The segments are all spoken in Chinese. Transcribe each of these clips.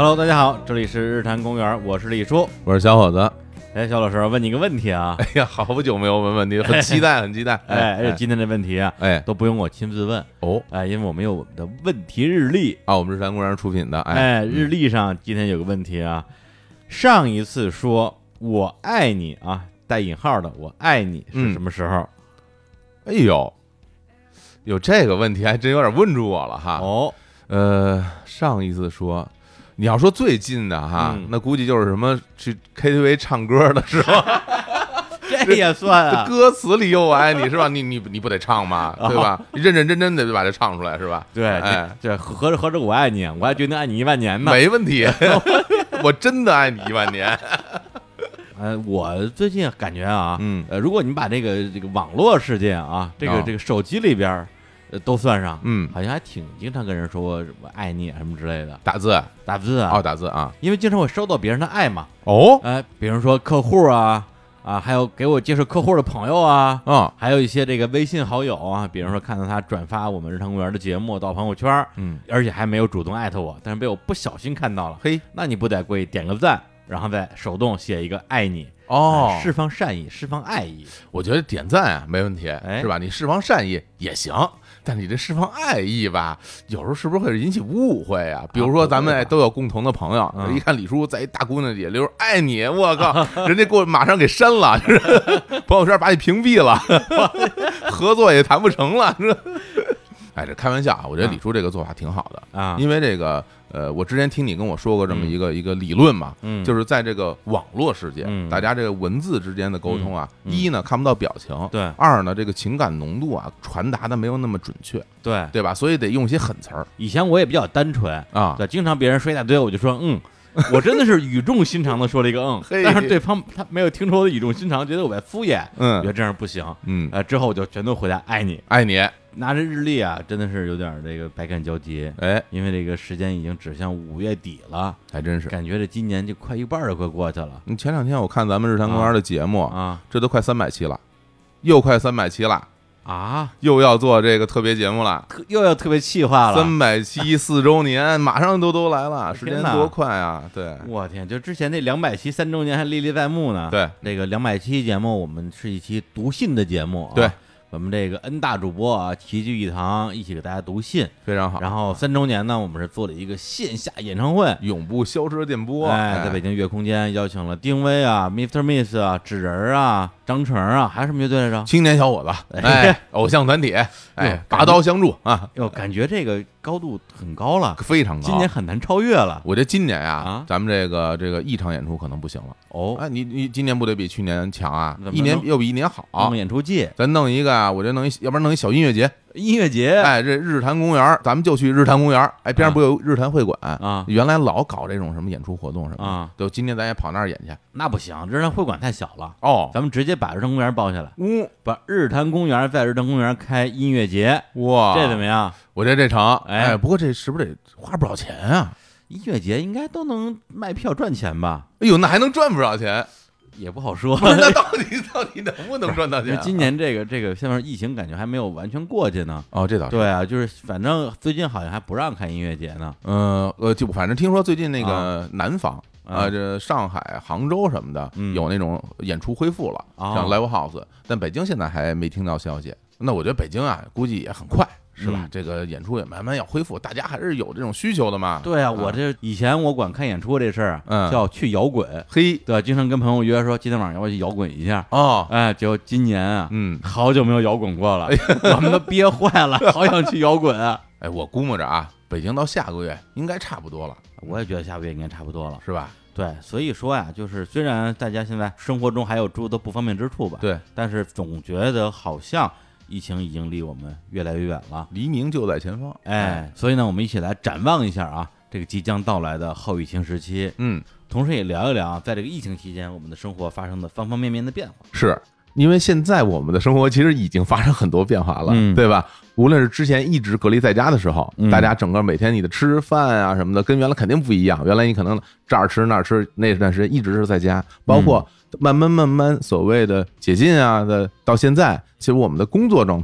Hello， 大家好，这里是日坛公园，我是李叔， 我是小伙子。 哎，小老师问你个问题啊！ 哎呀，好久没有问问题，很期待，很期待。 哎，今天的问题啊，都不用我亲自问哦， 因为我们有我们的问题日历啊，我们日坛公园出品的。 日历上今天有个问题啊，上一次说我爱你啊，带引号的我爱你是什么时候？ 哎呦，有这个问题还真有点问住我了哈。 哦， 上一次说。你要说最近的哈，那估计就是什么去 KTV 唱歌的时候， 这也算啊？ 歌词里有我爱你是吧？你不得唱吗？对吧？你认认真真的就把这唱出来是吧？ 对，这合着我爱你，我还决定爱你1万年呢。 没问题，我真的爱你1万年。 我最近感觉啊，如果你把这个网络世界啊，这个手机里边。都算上，好像还挺经常跟人说我爱你什么之类的，打字啊， 打字啊， 因为经常会收到别人的爱嘛。 哦， 比如说客户啊，还有给我介绍客户的朋友啊，还有一些这个微信好友啊，比如说看到他转发我们日坛公园的节目到朋友圈，而且还没有主动艾特我，但是被我不小心看到了， 嘿， 那你不得过去点个赞，然后再手动写一个爱你。释放善意，释放爱意。 我觉得点赞啊没问题，是吧？你释放善意也行，但你这释放爱意吧，有时候是不是会引起误会啊？比如说咱们都有共同的朋友，一看李叔在一大姑娘底下留爱你，我靠，人家给我马上给删了，朋友圈把你屏蔽了，合作也谈不成了。哎，这开玩笑啊！我觉得李叔这个做法挺好的啊，因为这个我之前听你跟我说过这么一个理论嘛，就是在这个网络世界，大家这个文字之间的沟通啊，一呢看不到表情， 对； 二呢这个情感浓度啊传达的没有那么准确，对吧？所以得用一些狠词儿。 以前我也比较单纯啊，对，经常别人说一大堆，我就说我真的是语重心长的说了一个但是对方他没有听出我的语重心长，觉得我在敷衍，觉得这样不行，之后我就全都回答爱你，爱你。拿着日历啊，真的是有点这个百感交集，因为这个时间已经指向5月底了， 还真是感觉这今年就快一半都快过去了。 你前2天我看咱们日坛公园的节目啊，这都快300期了，又快300期了啊，又要做这个特别节目了， 又要特别企划了 ，300期4周年马上都来了，时间多快啊！对， 我天，就之前那200期3周年还历历在目呢。 对， 这个200期节目，我们是一期读信的节目， 对。 我们这个 N 大主播啊，齐聚一堂，一起给大家读信， 非常好。 然后3周年呢，我们是做了一个线下演唱会， 永不消失的电波。 在北京月空间邀请了丁薇啊、Mr. Miss 啊、纸人啊、张成啊，还有什么乐队来着？ 青年小伙子，偶像团体，拔刀相助啊！ 感觉这个高度很高了， 非常高， 今年很难超越了。 我觉得今年呀，咱们这个一场演出可能不行了。你今年不得比去年强啊？一年又比一年好。 弄演出季， 咱弄一个啊，我觉得要不然弄一小音乐节。这日坛公园，咱们就去日坛公园。边上不有日坛会馆啊？原来老搞这种什么演出活动什么啊，都今年咱也跑那儿演去。 那不行，日坛会馆太小了哦， 咱们直接把日坛公园包下来。把日坛公园在日坛公园开音乐节， 哇， 这怎么样？ 我觉得这成。不过这是不是得花不少钱啊？ 音乐节应该都能卖票赚钱吧？ 哎呦，那还能赚不少钱？ 也不好说， 那到底能不能赚到钱？ 今年这个现在疫情感觉还没有完全过去呢。 这倒是。 对啊，就是反正最近好像还不让开音乐节呢。 就反正听说最近那个南方这上海、杭州什么的有那种演出恢复了，像 Live House， 但北京现在还没听到消息。那我觉得北京啊，估计也很快。是吧？这个演出也慢慢要恢复，大家还是有这种需求的嘛。 对啊，我这以前我管看演出这事儿叫去摇滚，对，经常跟朋友约说今天晚上要不要去摇滚一下结果今年啊，好久没有摇滚过了，我们都憋坏了，好想去摇滚。 我估摸着啊，北京到下个月应该差不多了。 我也觉得下个月应该差不多了， 是吧？ 对，所以说呀，就是虽然大家现在生活中还有诸多不方便之处吧， 对， 但是总觉得好像疫情已经离我们越来越远了， 黎明就在前方。 所以呢，我们一起来展望一下啊，这个即将到来的后疫情时期。同时也聊一聊在这个疫情期间我们的生活发生的方方面面的变化。 是因为现在我们的生活其实已经发生很多变化了，对吧？无论是之前一直隔离在家的时候，大家整个每天你的吃饭啊什么的，跟原来肯定不一样。原来你可能这儿吃那儿吃，那段时间一直是在家，包括慢慢所谓的解禁啊的，到现在，其实我们的工作状态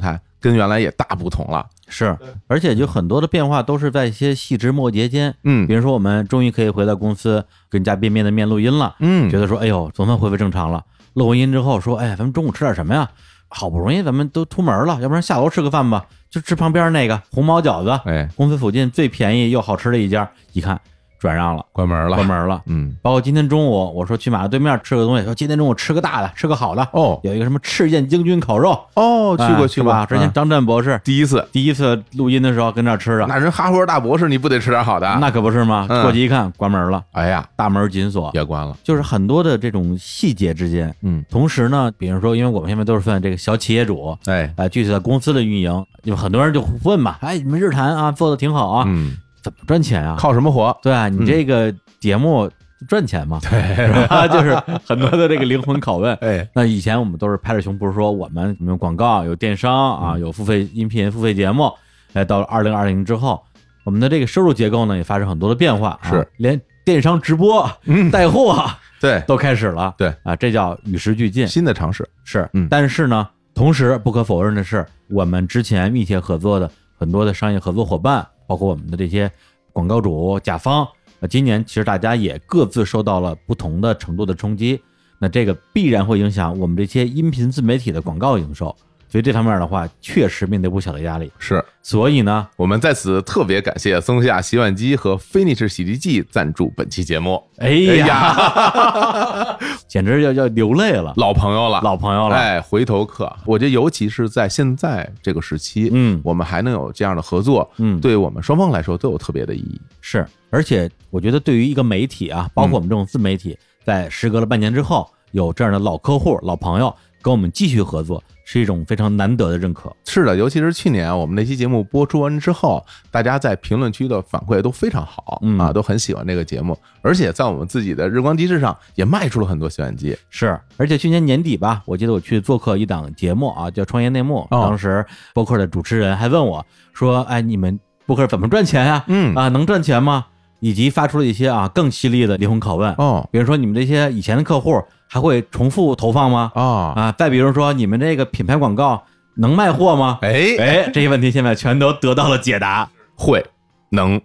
跟原来也大不同了。 是，而且就很多的变化都是在一些细枝末节间。比如说我们终于可以回到公司跟嘉宾面对面录音了。觉得说，哎呦，总算恢复正常了。录完音之后说，哎，咱们中午吃点什么呀？好不容易咱们都出门了，要不然下楼吃个饭吧，就吃旁边那个红毛饺子。公司附近最便宜又好吃的一家，一看转让了， 关门了。 包括今天中午我说去马路对面吃个东西，说今天中午吃个大的，吃个好的。有一个什么赤焰精军烤肉。 去过吧？之前张震博士第一次录音的时候跟这儿吃的。 那人哈佛大博士，你不得吃点好的？ 那可不是吗？过去一看关门了。 哎呀， 大门紧锁也关了。 就是很多的这种细节之间，同时呢，比如说，因为我们现在都是算这个小企业主，具体的公司的运营，有很多人就问嘛，哎，你们日坛啊做的挺好啊，怎么赚钱啊？ 靠什么活？ 对啊，你这个节目赚钱吗？ 对， 是吧？就是很多的这个灵魂拷问。那以前我们都是拍着胸脯说我们有广告、有电商啊，有付费音频、付费节目。到了2020之后，我们的这个收入结构呢也发生很多的变化， 是连电商直播、带货对都开始了。 对啊，这叫与时俱进， 新的尝试是。但是呢，同时不可否认的是，我们之前密切合作的很多的商业合作伙伴，包括我们的这些广告主、甲方，今年其实大家也各自受到了不同的程度的冲击，那这个必然会影响我们这些音频自媒体的广告营收，所以这方面的话，确实面对不小的压力。 是， 所以呢， 我们在此特别感谢松下洗碗机和菲尼士洗涤剂赞助本期节目。 哎呀，简直要流泪了， 老朋友了，哎，回头客。我觉得尤其是在现在这个时期，我们还能有这样的合作，对我们双方来说都有特别的意义。 是，而且我觉得对于一个媒体啊，包括我们这种自媒体，在时隔了半年之后，有这样的老客户、老朋友跟我们继续合作，是一种非常难得的认可。 是的，尤其是去年我们那期节目播出完之后，大家在评论区的反馈都非常好，都很喜欢这个节目，而且在我们自己的日光机制上也卖出了很多洗碗机。 是，而且去年年底吧，我记得我去做客一档节目啊，叫《创业内幕》，当时播客的主持人还问我说：“哎，你们播客怎么赚钱呀？能赚钱吗？”以及发出了一些更犀利的灵魂拷问。比如说你们这些以前的客户还会重复投放吗？再比如说你们这个品牌广告能卖货吗？这些问题现在全都得到了解答。 会能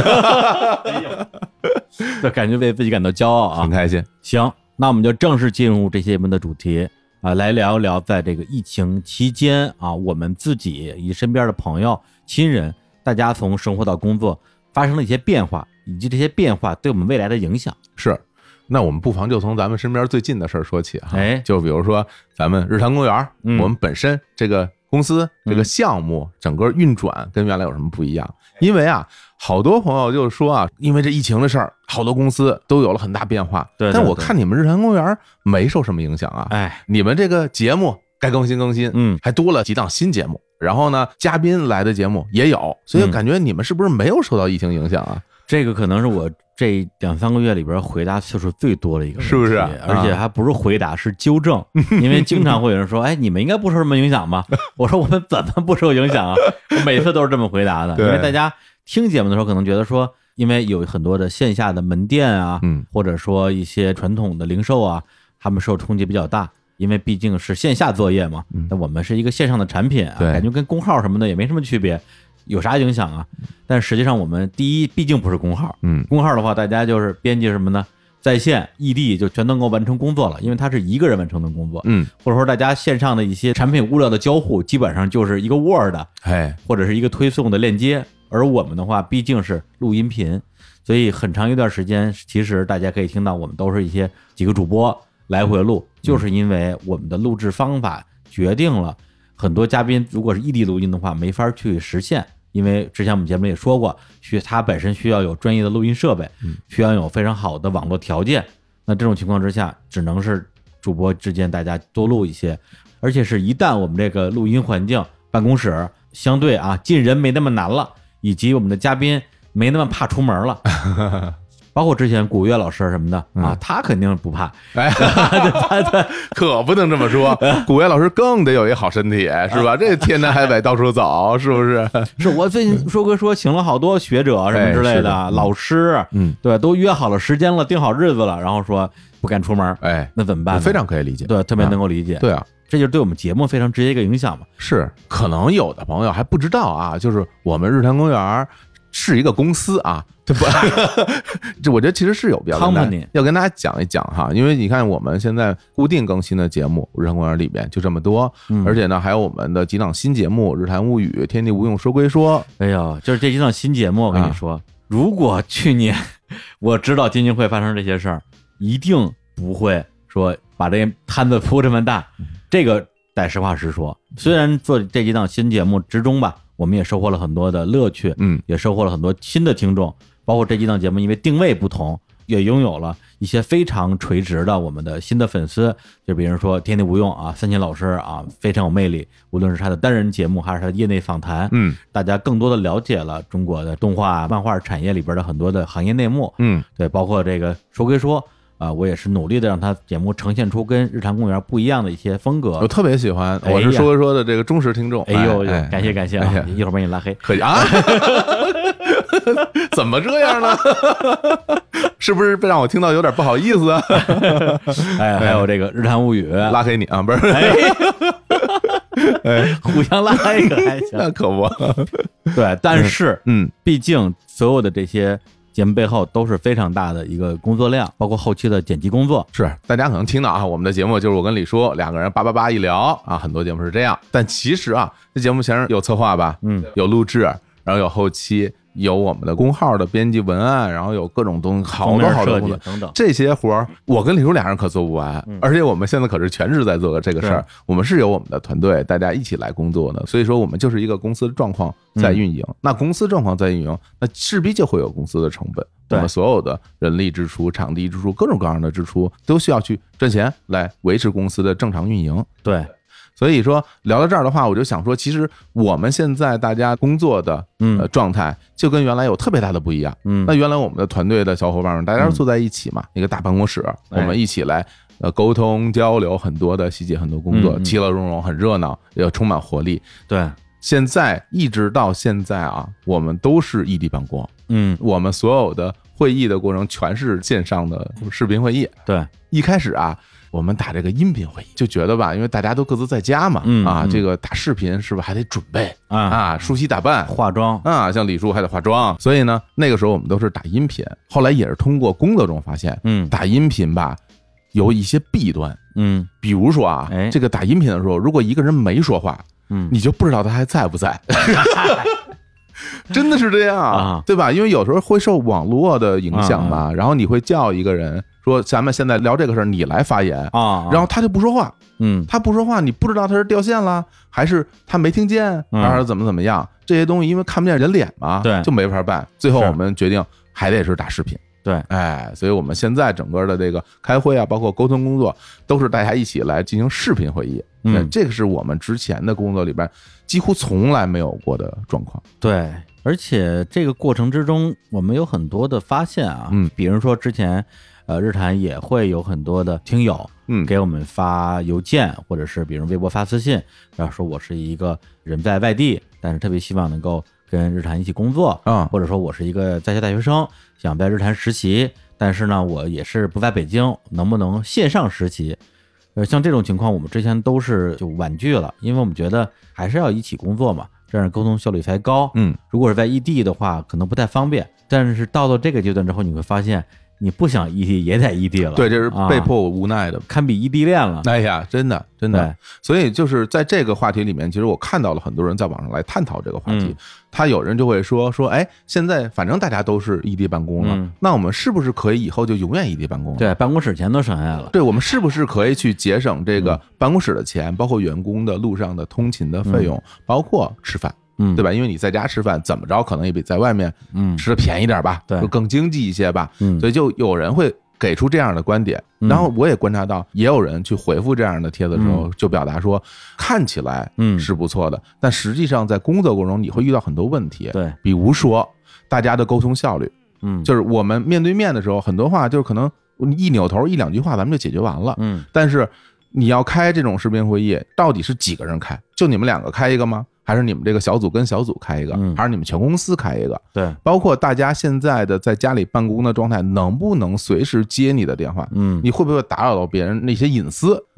就感觉为自己感到骄傲啊， 很开心。 行，那我们就正式进入这些节目的主题啊，来聊一聊在这个疫情期间啊，我们自己以及身边的朋友、亲人，大家从生活到工作发生了一些变化，以及这些变化对我们未来的影响。 是，那我们不妨就从咱们身边最近的事儿说起哈。就比如说咱们日坛公园，我们本身这个公司这个项目整个运转跟原来有什么不一样？因为啊，好多朋友就说啊，因为这疫情的事儿，好多公司都有了很大变化。 对， 但我看你们日坛公园没受什么影响啊。你们这个节目该更新，还多了几档新节目。然后呢，嘉宾来的节目也有，所以感觉你们是不是没有受到疫情影响啊？ 这个可能是我这2-3个月里边回答次数最多的一个问题， 是不是？ 而且还不是回答，是纠正，因为经常会有人说：“哎，你们应该不受什么影响吧？”我说：“我们怎么不受影响啊？”我每次都是这么回答的，因为大家听节目的时候可能觉得说，因为有很多的线下的门店啊，或者说一些传统的零售啊，他们受冲击比较大。因为毕竟是线下作业嘛，那我们是一个线上的产品啊，感觉跟公号什么的也没什么区别，有啥影响啊？但实际上我们第一毕竟不是公号，公号的话大家就是编辑什么呢？在线异地就全能够完成工作了，因为它是一个人完成的工作，或者说大家线上的一些产品物料的交互基本上就是一个 Word，或者是一个推送的链接，而我们的话毕竟是录音频，所以很长一段时间其实大家可以听到我们都是一些几个主播来回录，就是因为我们的录制方法决定了很多嘉宾如果是异地录音的话没法去实现，因为之前我们节目也说过，它本身需要有专业的录音设备，需要有非常好的网络条件，那这种情况之下只能是主播之间大家多录一些，而且是一旦我们这个录音环境办公室相对进人没那么难了，以及我们的嘉宾没那么怕出门了包括之前古月老师什么的他肯定不怕。 可不能这么说，古月老师更得有一好身体，是吧？这天南海北到处走，是不是？ 是我最近说请了好多学者什么之类的老师，对，都约好了时间了，定好日子了，然后说不敢出门， 那怎么办？ 非常可以理解， 对，特别能够理解。 对啊。 这就是对我们节目非常直接一个影响嘛。 是，可能有的朋友还不知道啊，就是我们日坛公园是一个公司啊，对不？这我觉得其实是有必要要跟大家讲一讲哈，因为你看我们现在固定更新的节目《日坛公园》里面就这么多，而且呢还有我们的几档新节目《日坛物语》《天地无用说归说》。 哎呦，就是这几档新节目，我跟你说，如果去年我知道基金会发生这些事儿，一定不会说把这摊子铺这么大。这个得实话实说，虽然做这几档新节目之中吧，我们也收获了很多的乐趣，也收获了很多新的听众，包括这几档节目因为定位不同，也拥有了一些非常垂直的我们的新的粉丝，就比如说天地无用啊，三秦老师啊，非常有魅力，无论是他的单人节目还是他的业内访谈，大家更多的了解了中国的动画漫画产业里边的很多的行业内幕，对，包括这个说归说我也是努力的让他节目呈现出跟日坛公园不一样的一些风格。 我特别喜欢，我是说归说的这个忠实听众。 哎呦，感谢感谢啊！一会儿把你拉黑， 可以啊？怎么这样呢？是不是让我听到有点不好意思啊？ 哎，还有这个日坛物语拉黑你啊？不是， 互相拉一个还行， 那可不。 对，但是毕竟所有的这些节目背后都是非常大的一个工作量，包括后期的剪辑工作。 是，大家可能听到啊，我们的节目就是我跟李叔两个人叭叭叭一聊啊，很多节目是这样。但其实啊，这节目前面有策划吧，有录制，然后有后期，有我们的公号的编辑文案，然后有各种东西，好多好多东西等等， 这些活儿我跟李叔俩人可做不完，而且我们现在可是全职在做这个事儿，我们是有我们的团队，大家一起来工作的，所以说我们就是一个公司的状况在运营。那公司状况在运营，那势必就会有公司的成本，我们所有的人力支出、场地支出、各种各样的支出都需要去赚钱来维持公司的正常运营。 对。 所以说聊到这儿的话，我就想说，其实我们现在大家工作的状态就跟原来有特别大的不一样。那原来我们的团队的小伙伴们，大家坐在一起嘛，一个大办公室，我们一起来沟通交流很多的细节，很多工作，其乐融融，很热闹，也充满活力。 对， 现在一直到现在啊，我们都是异地办公。我们所有的会议的过程全是线上的视频会议。 对， 一开始啊，我们打这个音频会议就觉得吧，因为大家都各自在家嘛，这个打视频是不是还得准备梳洗打扮、 化妆啊？像李叔还得化妆，所以呢，那个时候我们都是打音频。后来也是通过工作中发现，打音频吧有一些弊端，比如说啊，这个打音频的时候，如果一个人没说话，你就不知道他还在不在。真的是这样啊，对吧？因为有时候会受网络的影响嘛，然后你会叫一个人说咱们现在聊这个事儿，你来发言啊，然后他就不说话，他不说话，你不知道他是掉线了，还是他没听见，还是怎么样？这些东西因为看不见人脸嘛， 对， 就没法办。最后我们决定还得是打视频。 对， 哎，所以我们现在整个的这个开会啊，包括沟通工作，都是大家一起来进行视频会议。这个是我们之前的工作里边几乎从来没有过的状况。 对，而且这个过程之中，我们有很多的发现啊，比如说之前日坛也会有很多的听友给我们发邮件，或者是比如微博发私信，然后说我是一个人在外地，但是特别希望能够跟日坛一起工作或者说我是一个在校大学生，想在日坛实习，但是呢我也是不在北京，能不能线上实习？像这种情况我们之前都是就婉拒了，因为我们觉得还是要一起工作嘛，这样沟通效率才高。如果是在异地的话可能不太方便，但是到了这个阶段之后，你会发现你不想异地也得异地了。 对，这是被迫无奈的， 堪比异地恋了。 哎呀，真的。所以就是在这个话题里面，其实我看到了很多人在网上来探讨这个话题。他有人就会说，哎，现在反正大家都是异地办公了，那我们是不是可以以后就永远异地办公了？ 对，办公室钱都省下来了。 对，我们是不是可以去节省这个办公室的钱，包括员工的路上的通勤的费用，包括吃饭？对吧？因为你在家吃饭怎么着可能也比在外面吃的便宜点吧， 对， 更经济一些吧。所以就有人会给出这样的观点，然后我也观察到也有人去回复这样的帖子的时候就表达说看起来是不错的，但实际上在工作过程中你会遇到很多问题。 对， 比如说大家的沟通效率，就是我们面对面的时候很多话就是可能一扭头一两句话咱们就解决完了，但是你要开这种视频会议到底是几个人开？就你们两个开一个吗？还是你们这个小组跟小组开一个，还是你们全公司开一个？ 对， 包括大家现在的在家里办公的状态，能不能随时接你的电话？你会不会打扰到别人那些隐私？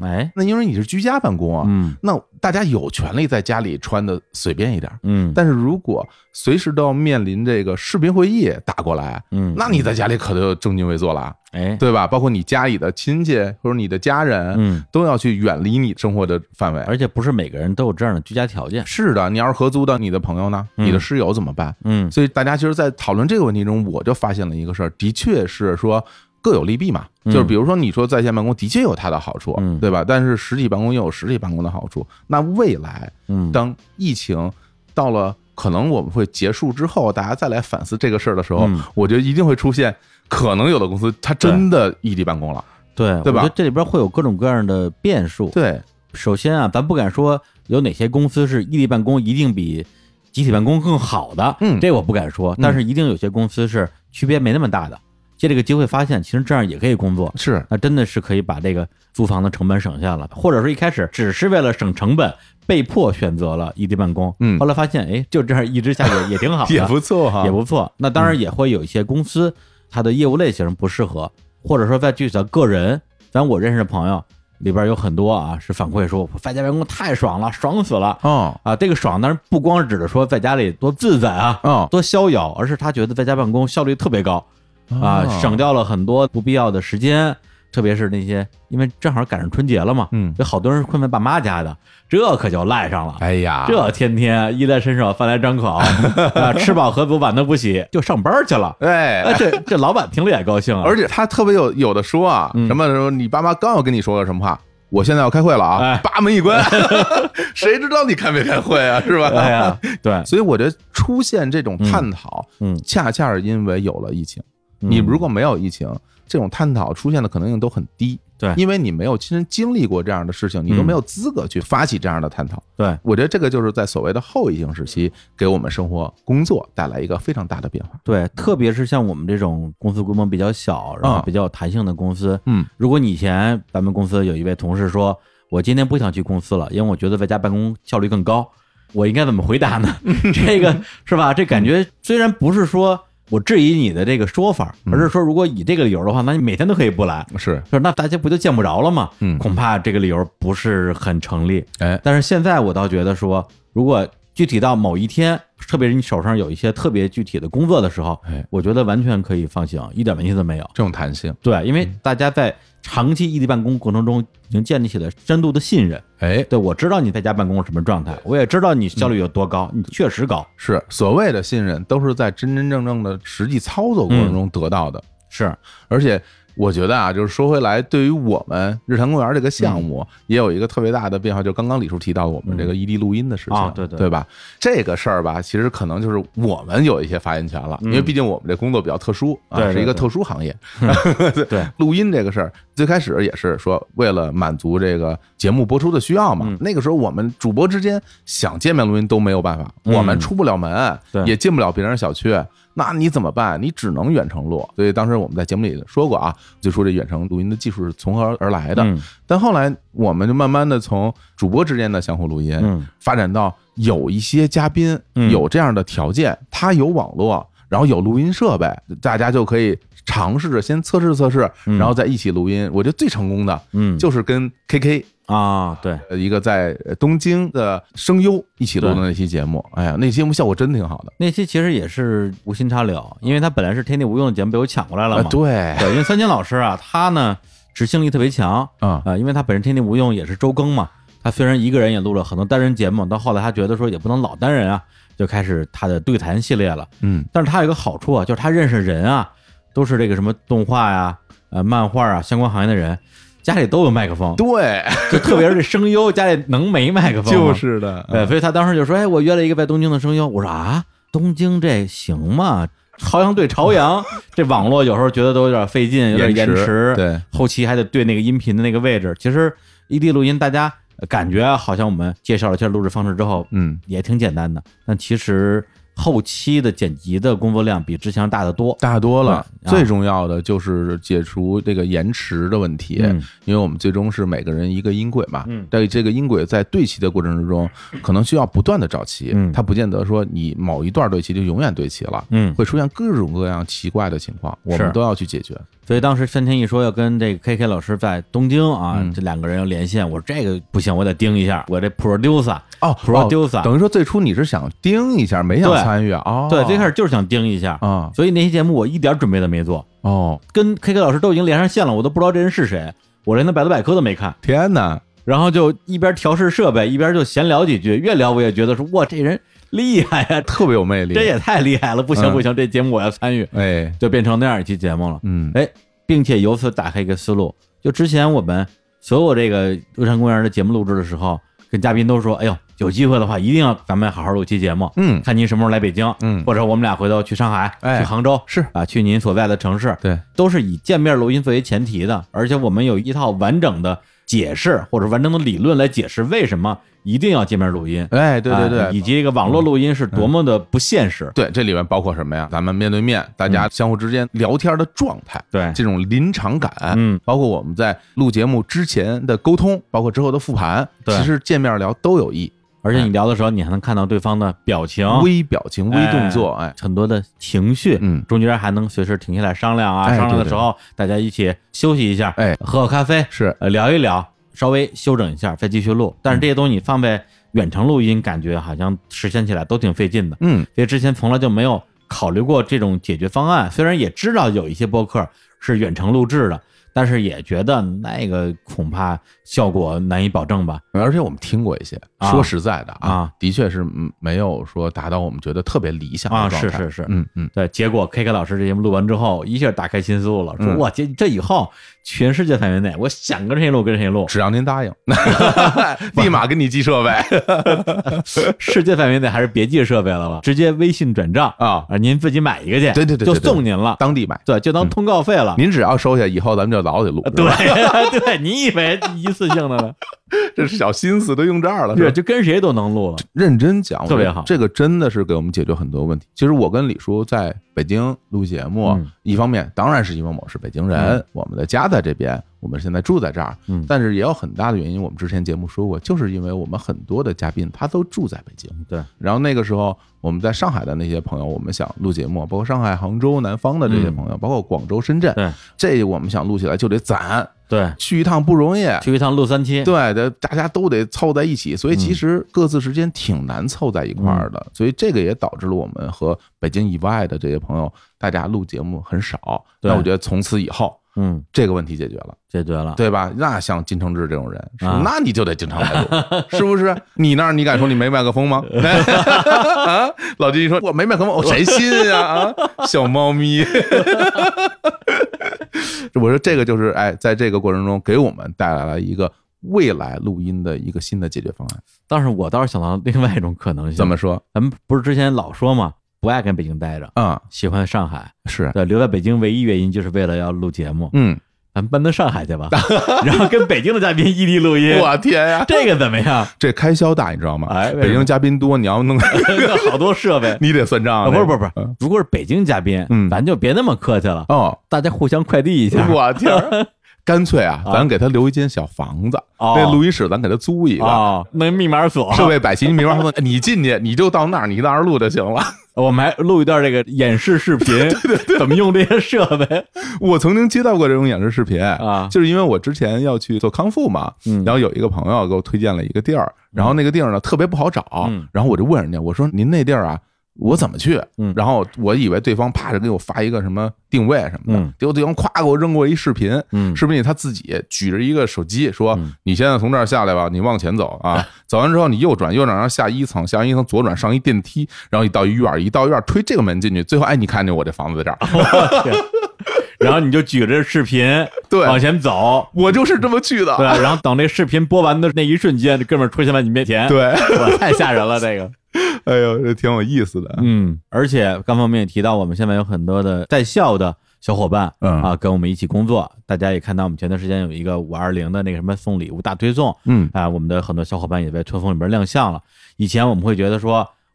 那因为你是居家办公啊，那大家有权利在家里穿的随便一点，但是如果随时都要面临这个视频会议打过来，那你在家里可就正襟危坐了，对吧？包括你家里的亲戚或者你的家人，都要去远离你生活的范围， 而且不是每个人都有这样的居家条件。 是的，你要是合租的，你的朋友呢？你的室友怎么办？所以大家其实，在讨论这个问题中，我就发现了一个事儿，的确是说各有利弊嘛。就是比如说，你说在线办公的确有它的好处，对吧？但是实体办公又有实体办公的好处。那未来，当疫情到了可能我们会结束之后，大家再来反思这个事儿的时候，我觉得一定会出现，可能有的公司它真的异地办公了， 对吧？ 我觉得这里边会有各种各样的变数。 对， 首先啊，咱不敢说有哪些公司是异地办公一定比集体办公更好的，这我不敢说，但是一定有些公司是区别没那么大的。借这个机会发现，其实这样也可以工作， 是， 那真的是可以把这个租房的成本省下了，或者说一开始只是为了省成本，被迫选择了异地办公，后来发现，哎，就这样一直下去也挺好的， 也不错哈， 也不错。那当然也会有一些公司，它的业务类型不适合，或者说在具体的个人，我认识的朋友里边有很多啊，是反馈说在家办公太爽了，爽死了这个爽当然不光指的说在家里多自在啊，多逍遥，而是他觉得在家办公效率特别高。省掉了很多不必要的时间，特别是那些因为正好赶上春节了嘛，有好多人是困在爸妈家的，这可就赖上了。 哎呀， 这天天衣来伸手饭来张口吃饱喝足碗都不洗就上班去了。这老板听了也高兴啊， 而且他特别有的说啊，什么时候你爸妈刚要跟你说个什么话，我现在要开会了啊，把门一关，谁知道你开没开会啊，是吧？ 哎呀，对， 所以我觉得出现这种探讨，恰恰是因为有了疫情。你如果没有疫情，这种探讨出现的可能性都很低， 对， 因为你没有亲身经历过这样的事情，你都没有资格去发起这样的探讨。 对， 我觉得这个就是在所谓的后疫情时期，给我们生活工作带来一个非常大的变化。 对，特别是像我们这种公司规模比较小，然后比较有弹性的公司，如果你以前咱们公司有一位同事说，我今天不想去公司了，因为我觉得在家办公效率更高，我应该怎么回答呢？这个是吧？这感觉虽然不是说我质疑你的这个说法，而是说如果以这个理由的话，那你每天都可以不来， 是那大家不就见不着了吗？恐怕这个理由不是很成立。但是现在我倒觉得说，如果具体到某一天，特别是你手上有一些特别具体的工作的时候，我觉得完全可以放行，一点问题都没有。 这种弹性， 对，因为大家在长期异地办公过程中已经建立起了深度的信任。对，我知道你在家办公是什么状态，我也知道你效率有多高，你确实高。 是所谓的信任，都是在真真正正的实际操作过程中得到的。 是， 而且我觉得啊，就是说回来，对于我们日坛公园这个项目，也有一个特别大的变化，就刚刚李叔提到我们这个异地录音的事情，对吧？这个事儿吧，其实可能就是我们有一些发言权了，因为毕竟我们这工作比较特殊啊，是一个特殊行业。 对， 录音这个事儿，最开始也是说为了满足这个节目播出的需要嘛。那个时候我们主播之间想见面录音都没有办法，我们出不了门，也进不了别人小区。那你怎么办？你只能远程录。所以当时我们在节目里说过啊，就说这远程录音的技术是从何而来的。但后来我们就慢慢的从主播之间的相互录音，发展到有一些嘉宾有这样的条件，他有网络，然后有录音设备，大家就可以尝试着先测试，然后再一起录音。我觉得最成功的，就是跟 KK。 对， 一个在东京的声优一起录的那期节目，哎呀，那节目效果真挺好的。 那期其实也是无心插柳，因为他本来是天地无用的节目，被我抢过来了嘛。 对， 因为三金老师啊，他呢执行力特别强因为他本身天地无用也是周更嘛，他虽然一个人也录了很多单人节目，到后来他觉得说也不能老单人啊，就开始他的对谈系列了。但是他有一个好处啊，就是他认识人啊，都是这个什么动画呀、漫画啊相关行业的人。家里都有麦克风， 对， 就特别是这声优家里能没麦克风吗？ 就是的， 所以他当时就说：“哎，我约了一个在东京的声优。”我说：“啊，东京这行吗？朝阳对朝阳，这网络有时候觉得都有点费劲，有点延迟， 对， 后期还得对那个音频的那个位置。其实异地录音，大家感觉好像我们介绍了一下录制方式之后，也挺简单的，但其实后期的剪辑的工作量比之前大得多了。最重要的就是解除这个延迟的问题，因为我们最终是每个人一个音轨嘛，但这个音轨在对齐的过程之中，可能需要不断的找齐，它不见得说你某一段对齐就永远对齐了，会出现各种各样奇怪的情况，我们都要去解决。 所以当时山田一说要跟这个 KK 老师在东京啊，这两个人要连线，我说这个不行，我得盯一下，我这 producer 等于说最初你是想盯一下，没想参与啊？ 对，最开始就是想盯一下啊，所以那期节目我一点准备都没做跟 KK 老师都已经连上线了，我都不知道这人是谁，我连他百度百科都没看， 天哪！ 然后就一边调试设备，一边就闲聊几句，越聊我也觉得说哇，这人厉害呀， 特别有魅力， 这也太厉害了，不行，这节目我要参与，就变成那样一期节目了，并且由此打开一个思路，就之前我们所有这个乐山公园的节目录制的时候，跟嘉宾都说，哎呦，有机会的话一定要咱们好好录期节目，看您什么时候来北京，或者我们俩回头去上海，去杭州， 是啊，去您所在的城市， 对， 都是以见面录音作为前提的，而且我们有一套完整的解释或者完整的理论来解释为什么一定要见面录音， 对， 以及这个网络录音是多么的不现实。 对，这里面包括什么呀？咱们面对面，大家相互之间聊天的状态， 对， 这种临场感，包括我们在录节目之前的沟通，包括之后的复盘，其实见面聊都有益。 而且你聊的时候，你还能看到对方的表情、 微表情、微动作， 很多的情绪，中间还能随时停下来商量啊，商量的时候大家一起休息一下，喝口咖啡， 是聊一聊，稍微休整一下，再继续录。但是这些东西你放在远程录音，感觉好像实现起来都挺费劲的，所以之前从来就没有考虑过这种解决方案。虽然也知道有一些播客是远程录制的，但是也觉得那个恐怕效果难以保证吧。 而且我们听过一些，说实在的的确是没有说达到我们觉得特别理想的状态。 是，对。结果 KK 老师这节目录完之后，一下打开新思路了，说哇，这以后全世界范围内，我想跟谁录跟谁录， 只要您答应，立马给你寄设备。 世界范围内还是别寄设备了吧，直接微信转账您自己买一个去， 对， 就送您了， 当地买， 对，就当通告费了。 您只要收下，以后咱们就老得录。 对，你以为一次性的呢？ 这是小心思都用这儿了， 是就跟谁都能录了。 认真讲， 特别好， 这个真的是给我们解决很多问题。其实我跟李叔在北京录节目，一方面当然是因为我是北京人，我们的家在这边，我们现在住在这儿，但是也有很大的原因，我们之前节目说过，就是因为我们很多的嘉宾他都住在北京， 对。 然后那个时候我们在上海的那些朋友，我们想录节目，包括上海、杭州、南方的这些朋友，包括广州、深圳， 对， 这我们想录起来就得攒。 对， 去一趟不容易， 去一趟录3期， 对的，大家都得凑在一起，所以其实各自时间挺难凑在一块儿的，所以这个也导致了我们和北京以外的这些朋友，大家录节目很少。那我觉得从此以后，这个问题解决了，对吧？那像金承志这种人，那你就得经常来录，是不是？你那儿你敢说你没麦克风吗？老金说我没麦克风，谁信呀？小猫咪。我说这个就是在这个过程中给我们带来了一个未来录音的一个新的解决方案。 但是我倒是想到另外一种可能性。 怎么说？ 咱们不是之前老说嘛，不爱跟北京待着，喜欢上海， 是对，留在北京唯一原因就是为了要录节目，咱们搬到上海去吧，然后跟北京的嘉宾异地录音。 我天呀， 这个怎么样？ 这开销大，你知道吗？北京嘉宾多，你要弄好多设备， 你得算账。 不是，如果是北京嘉宾，咱就别那么客气了大家互相快递一下。 我天，干脆咱给他留一间小房子，那录音室咱给他租一个那密码锁， 设备摆齐，密码锁，你进去你就到那儿，你到那儿录就行了。 我们还录一段这个演示视频，对，怎么用这些设备？ 我曾经接到过这种演示视频就是因为我之前要去做康复嘛，然后有一个朋友给我推荐了一个地儿，然后那个地儿呢特别不好找，然后我就问人家，我说您那地儿我怎么去？然后我以为对方啪着给我发一个什么定位什么的，结果对方咵给我扔过一视频，视频里他自己举着一个手机说：“你现在从这儿下来吧，你往前走走完之后你右转，然后下1层，下完1层左转上一电梯，然后一到一院推这个门进去，最后你看见我这房子在这儿。” 然后你就举着视频往前走， 我就是这么去的。 对，然后等这视频播完的那一瞬间，这哥们儿出现在你面前， 对， 我太吓人了这个。 哎呦，这挺有意思的。 而且刚才我们也提到，我们现在有很多的在校的小伙伴跟我们一起工作。大家也看到我们前段时间有一个520的那个什么送礼物大推送，我们的很多小伙伴也在春风里边亮相了。以前我们会觉得说，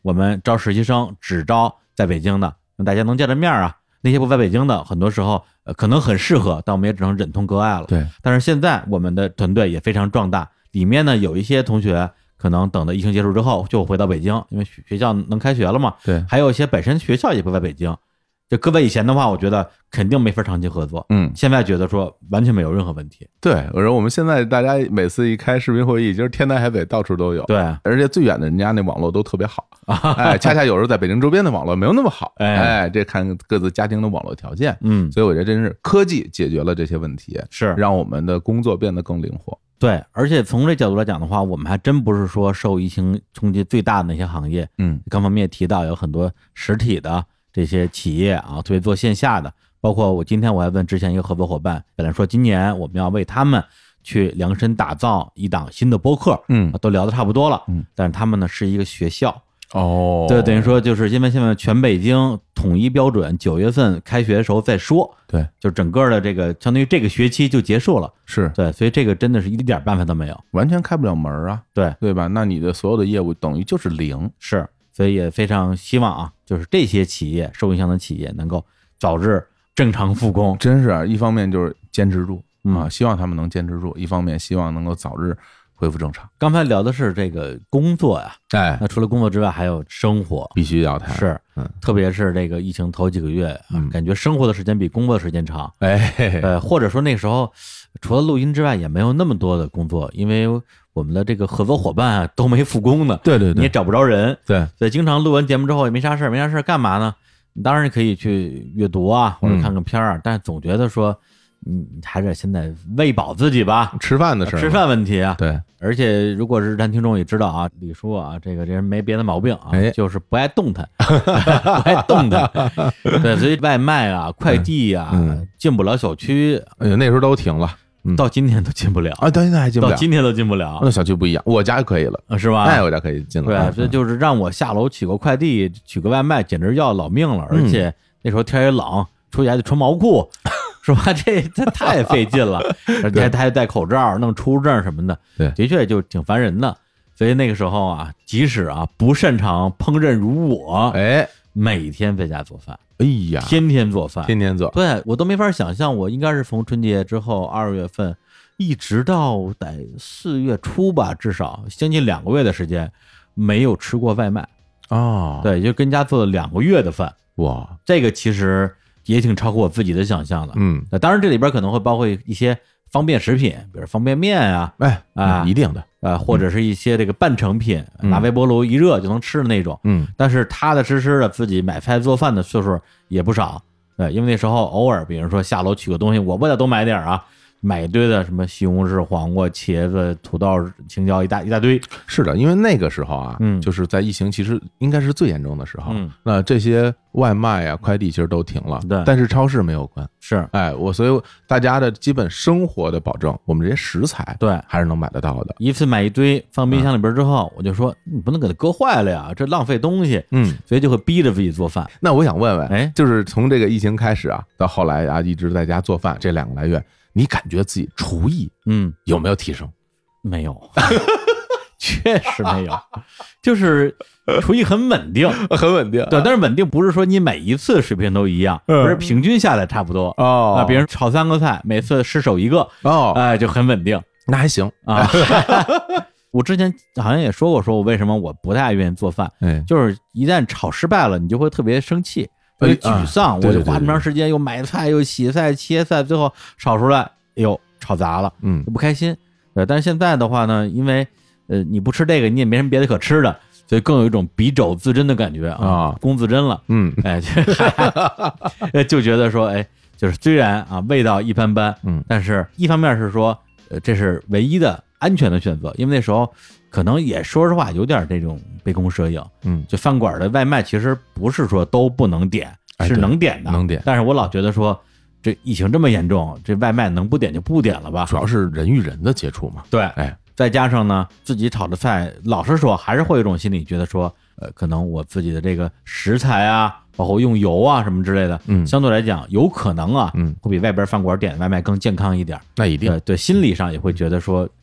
我们招实习生只招在北京的，让大家能见着面啊。那些不在北京的，很多时候可能很适合，但我们也只能忍痛割爱了。 对， 但是现在我们的团队也非常壮大，里面呢有一些同学可能等到疫情结束之后就回到北京，因为学校能开学了嘛。 对， 还有一些本身学校也不在北京。就搁在以前的话，我觉得肯定没法长期合作。现在觉得说完全没有任何问题。 对，我说我们现在大家每次一开视频会议，就是天南海北到处都有。 对， 而且最远的人家那网络都特别好。哎，恰恰有时候在北京周边的网络没有那么好。哎，这看各自家庭的网络条件。所以我觉得真是科技解决了这些问题， 是让我们的工作变得更灵活。 对，而且从这角度来讲的话，我们还真不是说受疫情冲击最大的那些行业。刚才我们也提到有很多实体的这些企业啊，特别做线下的，包括今天我还问之前一个合作伙伴，本来说今年我们要为他们去量身打造一档新的播客，都聊得差不多了，但是他们呢是一个学校。对，等于说就是因为现在全北京统一标准9月份开学的时候再说， 对， 就整个的这个相当于这个学期就结束了， 是对，所以这个真的是一点办法都没有， 完全开不了门啊，对吧？那你的所有的业务等于就是零， 是，所以也非常希望啊，就是这些企业受影响的企业能够早日正常复工， 真是一方面就是坚持住啊，希望他们能坚持住，一方面希望能够早日恢复正常。 刚才聊的是这个工作呀，那除了工作之外还有生活， 必须要谈。 是，特别是这个疫情头几个月，感觉生活的时间比工作的时间长。或者说那时候除了录音之外也没有那么多的工作，因为我们的这个合作伙伴啊都没复工呢。 对， 你也找不着人。 对， 所以经常录完节目之后也没啥事干嘛呢？你当然可以去阅读啊，或者看看片儿，但是总觉得说还是现在喂饱自己吧， 吃饭的事儿， 吃饭问题啊。 对， 而且如果是日坛听众也知道啊，李叔啊，这个人没别的毛病啊，就是不爱动弹，不爱动弹。对，所以外卖啊、快递啊进不了小区， 那时候都停了。 到今天都进不了啊！到现在还进不了， 到今天都进不了。 那小区不一样，我家可以了， 是吧？ 哎，我家可以进了。 对，这就是让我下楼取个快递、取个外卖，简直要老命了。而且那时候天也冷，出去还得穿毛裤，是吧？这太费劲了，而且还得戴口罩、弄出入证什么的。 对， 的确就挺烦人的。所以那个时候啊，即使啊不擅长烹饪如我，每天在家做饭。 哎呀， 天天做饭， 天天做， 对我都没法想象，我应该是从春节之后2月份一直到得4月初吧，至少将近2个月的时间没有吃过外卖啊。 对，就跟家做了2个月的饭， 哇， 这个其实也挺超乎我自己的想象的。当然这里边可能会包括一些方便食品，比如方便面啊， 一定的。 或者是一些这个半成品，拿微波炉一热就能吃的那种。但是踏踏实实的自己买菜做饭的岁数也不少。对，因为那时候偶尔，比如说下楼取个东西，我不得都买点啊，买一堆的什么西红柿、黄瓜、茄子、土豆、青椒，一大堆。 是的，因为那个时候啊，就是在疫情其实应该是最严重的时候。那这些外卖啊、快递其实都停了， 对， 但是超市没有关。 是， 所以大家的基本生活的保证，我们这些食材对还是能买得到的。 一次买一堆放冰箱里边之后，我就说你不能给它搁坏了呀，这浪费东西。所以就会逼着自己做饭。 那我想问问，就是从这个疫情开始啊，到后来啊，一直在家做饭这2个来月，你感觉自己厨艺有没有提升？ 没有。确实没有，就是厨艺很稳定， 很稳定。 对，但是稳定不是说你每一次水平都一样，而是平均下来差不多。别人炒3个菜，每次失手1个，就很稳定， 那还行啊。我之前好像也说过，我为什么我不太愿意做饭，就是一旦炒失败了，你就会特别生气，特别沮丧。我就花那么长时间，又买菜，又洗菜、切菜，最后炒出来，炒砸了，不开心。但是现在的话呢，因为你不吃这个，你也没什么别的可吃的，所以更有一种敝帚自珍的感觉啊，公自珍了。就觉得说，就是虽然啊味道一般般，但是一方面是说，这是唯一的安全的选择，因为那时候可能也说实话有点这种杯弓蛇影。就饭馆的外卖其实不是说都不能点，是能点的， 能点。 但是我老觉得说，这疫情这么严重，这外卖能不点就不点了吧？ 主要是人与人的接触嘛。 对，再加上呢，自己炒的菜，老实说还是会有一种心理，觉得说，可能我自己的这个食材啊，包括用油啊什么之类的，相对来讲有可能啊，会比外边饭馆点的外卖更健康一点。 那一定。 对，心理上也会觉得说，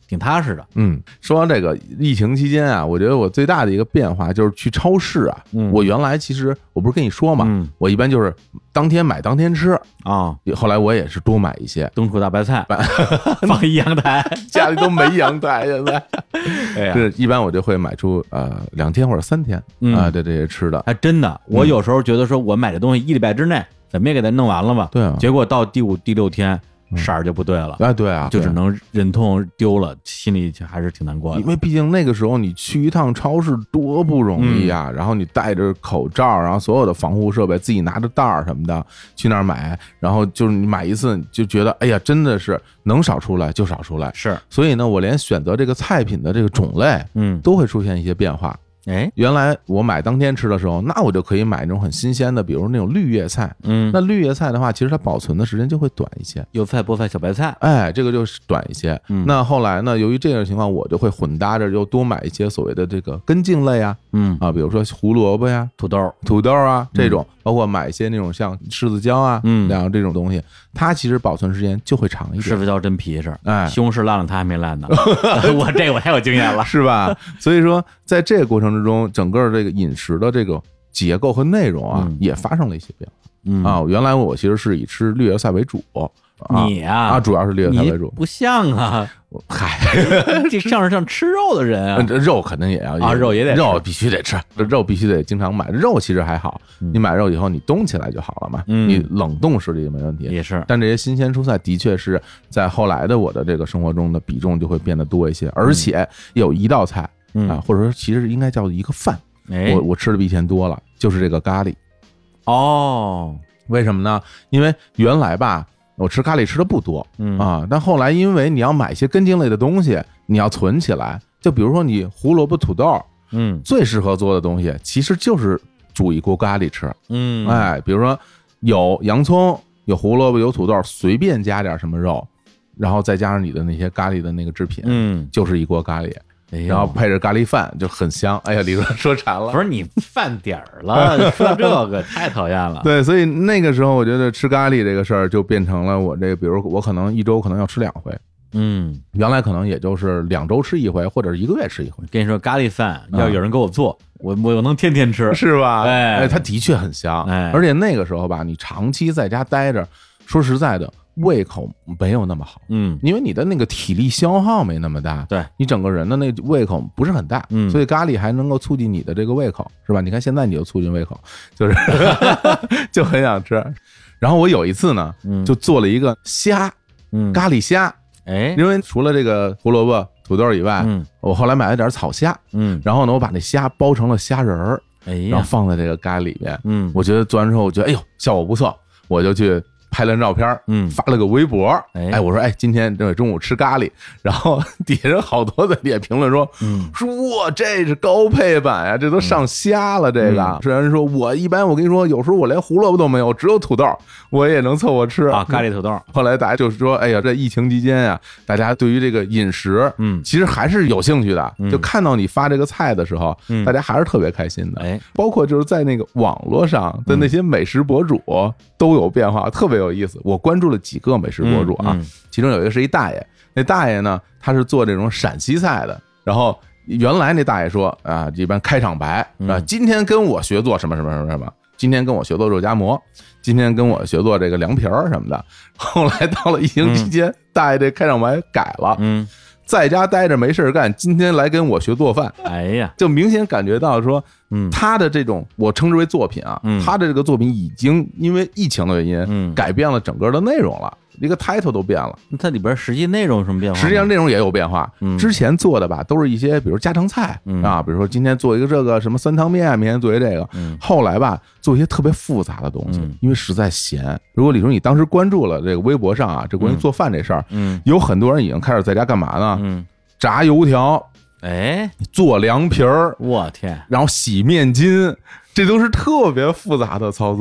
挺踏实的。 说到这个疫情期间啊，我觉得我最大的一个变化就是去超市啊。我原来其实我不是跟你说嘛，我一般就是当天买当天吃啊。 后来我也是多买一些冬储大白菜，放一阳台， 家里都没阳台现在。是一般我就会买出2天或者3天啊的这些吃的。 还真的，我有时候觉得说我买这东西1礼拜之内怎么也给它弄完了吧？ 对啊， 结果到第5、第6天。色儿就不对了对啊， 就只能忍痛丢了，心里还是挺难过的。 因为毕竟那个时候你去一趟超市多不容易啊，然后你戴着口罩，然后所有的防护设备自己拿着袋儿什么的去那儿买，然后就是你买一次就觉得哎呀，真的是能少出来就少出来。 是， 所以呢，我连选择这个菜品的这个种类，都会出现一些变化。原来我买当天吃的时候，那我就可以买那种很新鲜的，比如那种绿叶菜。那绿叶菜的话，其实它保存的时间就会短一些。 油菜、菠菜、小白菜， 这个就是短一些。那后来呢，由于这样的情况，我就会混搭着又多买一些所谓的这个根茎类啊，比如说胡萝卜呀、 土豆啊这种，包括买一些那种像柿子椒啊，然后这种东西，它其实保存时间就会长一点。 柿子椒真皮实，西红柿烂了它还没烂呢。我太有经验了， 是吧？所以说，在这个过程之中，整个这个饮食的这个结构和内容啊，也发生了一些变化。原来我其实是以吃绿叶菜为主。 你啊， 主要是绿叶菜为主， 不像啊。 嗨， 这像吃肉的人啊， 肉肯定也要肉也得吃， 肉必须得吃，肉必须得经常买。肉其实还好，你买肉以后你冻起来就好了嘛，你冷冻室里没问题。 也是， 但这些新鲜蔬菜的确是在后来的我的这个生活中的比重就会变得多一些，而且有一道菜啊，或者说其实应该叫一个饭，我吃的比以前多了，就是这个咖喱。为什么呢？因为原来吧，我吃咖喱吃的不多但后来因为你要买一些根茎类的东西，你要存起来，就比如说你胡萝卜、土豆，最适合做的东西其实就是煮一锅咖喱吃。比如说有洋葱、有胡萝卜、有土豆，随便加点什么肉，然后再加上你的那些咖喱的那个制品，就是一锅咖喱。然后配着咖喱饭就很香。哎呀，李哥说馋了。 不是你饭点儿了，说这个太讨厌了。 对，所以那个时候我觉得吃咖喱这个事儿就变成了我这个，比如我可能1周可能要吃2回。原来可能也就是2周吃1回，或者是1个月吃1回。 跟你说，咖喱饭要有人给我做，我能天天吃， 是吧？它的确很香。而且那个时候吧，你长期在家待着，说实在的，胃口没有那么好，因为你的那个体力消耗没那么大， 对你整个人的那胃口不是很大，所以咖喱还能够促进你的这个胃口，是吧？你看现在你就促进胃口，就是就很想吃。然后我有一次呢，就做了一个虾，咖喱虾，因为除了这个胡萝卜、土豆以外，我后来买了点草虾，然后呢，我把那虾包成了虾仁儿，然后放在这个咖喱里面，我觉得做完之后，我觉得哎呦效果不错，我就去拍了照片，发了个微博，我说今天这中午吃咖喱，然后底下人好多在底下评论说，说哇这是高配版呀，这都上虾了这个。虽然说我一般我跟你说，有时候我连胡萝卜都没有，只有土豆，我也能凑合吃啊，咖喱土豆。 后来大家就说，哎呀，这疫情期间呀，大家对于这个饮食，其实还是有兴趣的，就看到你发这个菜的时候，大家还是特别开心的。包括就是在那个网络上的那些美食博主都有变化，特别有意思。我关注了几个美食博主啊，其中有一个是一大爷，那大爷呢，他是做这种陕西菜的。然后原来那大爷说啊，一般开场白啊，今天跟我学做什么什么什么什么，今天跟我学做肉夹馍，今天跟我学做这个凉皮儿什么的。后来到了疫情期间，大爷这开场白改了，在家待着没事干，今天来跟我学做饭。 哎呀， 就明显感觉到说，他的这种我称之为作品啊，他的这个作品已经因为疫情的原因，改变了整个的内容了。一个 title 都变了， 它里边实际内容有什么变化？ 实际上内容也有变化。之前做的吧，都是一些比如家常菜啊，比如说今天做一个这个什么酸汤面，明天做一这个。后来吧，做一些特别复杂的东西，因为实在闲。如果李叔你当时关注了这个微博上啊，这关于做饭这事儿，有很多人已经开始在家干嘛呢？炸油条，做凉皮儿， 我天， 然后洗面巾。这都是特别复杂的操作，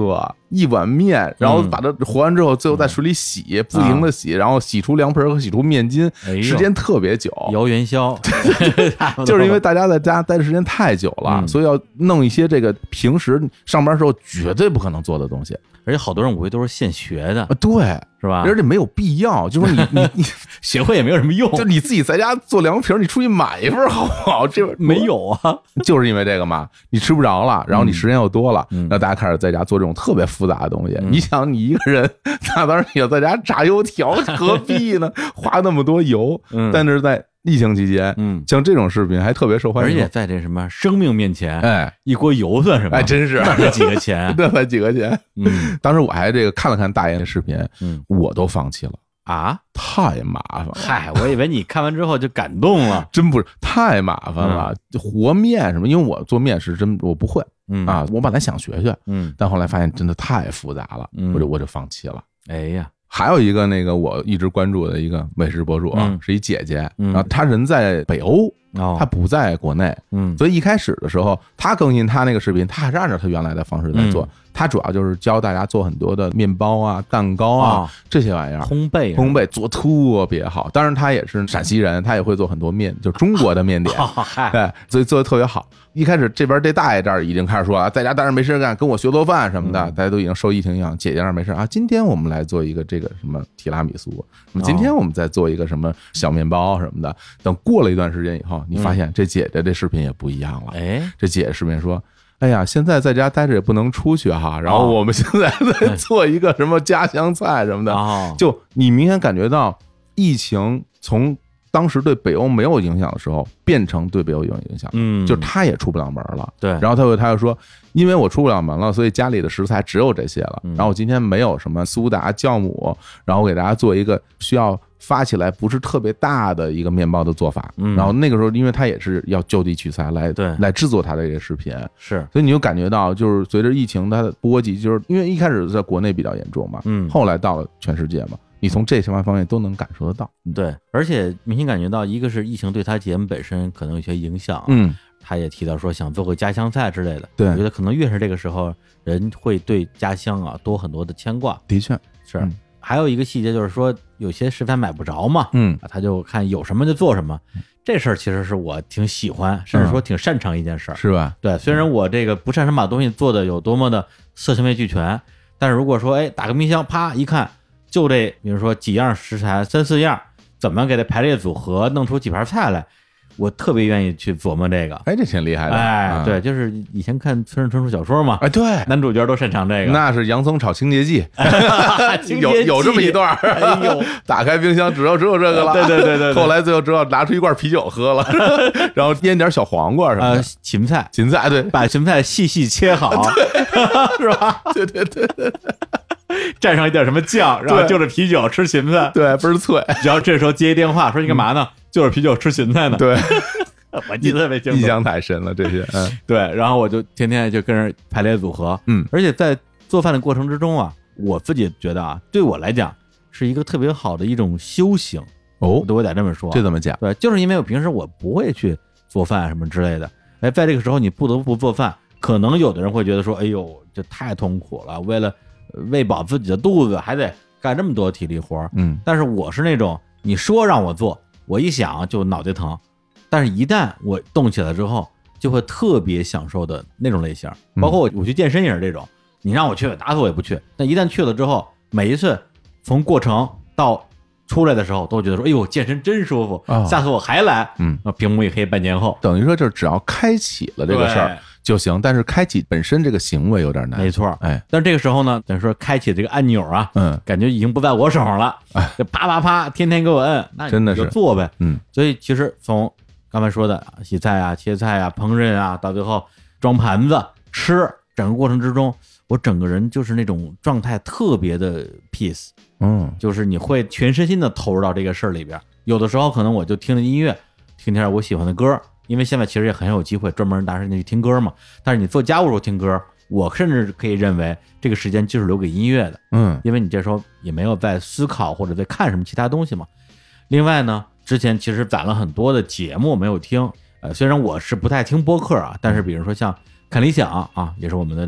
一碗面，然后把它和完之后，最后在水里洗，不停的洗，然后洗出凉盆和洗出面筋，时间特别久。 摇元宵， 就是因为大家在家待的时间太久了，所以要弄一些这个平时上班时候绝对不可能做的东西。 而且好多人舞会都是现学的， 对， 是吧？ 而且没有必要，就是你学会也没有什么用， 就你自己在家做凉皮，你出去买一份好不好？这没有啊， 就是因为这个嘛，你吃不着了，然后你时间又多了，然后大家开始在家做这种特别复杂的东西。你想，你一个人，那当然你要在家炸油条，何必呢？花那么多油，但是在疫情期间，像这种视频还特别受欢迎， 而且在这什么生命面前，一锅油算什么？ 真是那才几个钱， 那才几个钱。当时我还这个看了看大爷的视频，我都放弃了啊， 太麻烦了。 嗨，我以为你看完之后就感动了， 真不是，太麻烦了。和面什么，因为我做面食真我不会啊，我本来想学学，但后来发现真的太复杂了，我就放弃了。 哎呀。 还有一个那个我一直关注的一个美食博主啊，是一姐姐，然后她人在北欧，她不在国内，所以一开始的时候，她更新她那个视频，她还是按照她原来的方式在做，她主要就是教大家做很多的面包啊、蛋糕啊这些玩意儿， 烘焙做特别好。当然她也是陕西人，她也会做很多面，就中国的面点，对，所以做的特别好。一开始这边这大爷这儿已经开始说啊，在家当然没事干，跟我学做饭什么的，大家都已经受疫情影响。姐姐那儿没事啊，今天我们来做一个这个什么提拉米苏，那么今天我们再做一个什么小面包什么的。等过了一段时间以后，你发现这姐姐这视频也不一样了。这姐姐视频说，哎呀，现在在家待着也不能出去哈，然后我们现在在做一个什么家乡菜什么的，就你明显感觉到疫情从当时对北欧没有影响的时候，变成对北欧有影响，就他也出不了门了。 对， 然后他就说，因为我出不了门了，所以家里的食材只有这些了。然后我今天没有什么苏打酵母，然后我给大家做一个需要发起来不是特别大的一个面包的做法。然后那个时候，因为他也是要就地取材来制作他的这个视频， 是， 所以你就感觉到，就是随着疫情它的波及，就是因为一开始在国内比较严重嘛，后来到了全世界嘛。你从这些方面都能感受得到， 对，而且明显感觉到，一个是疫情对他节目本身可能有些影响，他也提到说想做个家乡菜之类的， 对， 我觉得可能越是这个时候，人会对家乡啊多很多的牵挂， 的确是。还有一个细节就是说，有些食材买不着嘛，他就看有什么就做什么，这事儿其实是我挺喜欢，甚至说挺擅长一件事儿， 是吧？ 对，虽然我这个不擅长把东西做的有多么的色香味俱全，但是如果说打个冰箱，啪一看。就这，比如说几样食材，3、4样，怎么给它排列组合，弄出几盘菜来，我特别愿意去琢磨这个。 这挺厉害的。 对，就是以前看村上春树小说嘛， 对， 男主角都擅长这个。 那是洋葱炒清洁剂，有这么一段。 哎呦， 打开冰箱只有这个了。 对。 后来最后只好拿出一罐啤酒喝了，然后腌点小黄瓜什么的。 芹菜， 对， 把芹菜细细切好，是吧？ 对。 蘸上一点什么酱，然后就着啤酒吃芹菜， 对，倍儿脆。 然后这时候接一电话，说你干嘛呢？就着啤酒吃芹菜呢。 对， 我记得特别清楚， 印象太深了这些。 对，然后我就天天就跟人排列组合，而且在做饭的过程之中啊，我自己觉得啊，对我来讲是一个特别好的一种修行。对我得这么说， 这怎么讲？ 对，就是因为我平时我不会去做饭什么之类的，在这个时候你不得不做饭，可能有的人会觉得说，哎呦，这太痛苦了，为了喂饱自己的肚子还得干这么多体力活，但是我是那种你说让我做，我一想就脑袋疼，但是一旦我动起来之后，就会特别享受的那种类型。包括我去健身也是这种，你让我去，打死我也不去。但一旦去了之后，每一次从过程到出来的时候，都觉得说，哎呦，健身真舒服，下次我还来。屏幕一黑，半年后， 等于说就是只要开启了这个事儿就行，但是开启本身这个行为有点难。 没错，但是这个时候呢，等于说开启这个按钮啊，感觉已经不在我手上了，就啪啪啪，天天给我摁，那你就做呗。所以其实从刚才说的洗菜啊、切菜啊、烹饪啊，到最后装盘子吃，整个过程之中，我整个人就是那种状态特别的 peace，就是你会全身心的投入到这个事儿里边。有的时候可能我就听着音乐，听点我喜欢的歌。因为现在其实也很有机会专门拿时间去听歌嘛，但是你做家务时候听歌，我甚至可以认为这个时间就是留给音乐的，因为你这时候也没有在思考或者在看什么其他东西嘛。另外呢，之前其实攒了很多的节目没有听，虽然我是不太听播客啊，但是比如说像看理想啊，也是我们的这个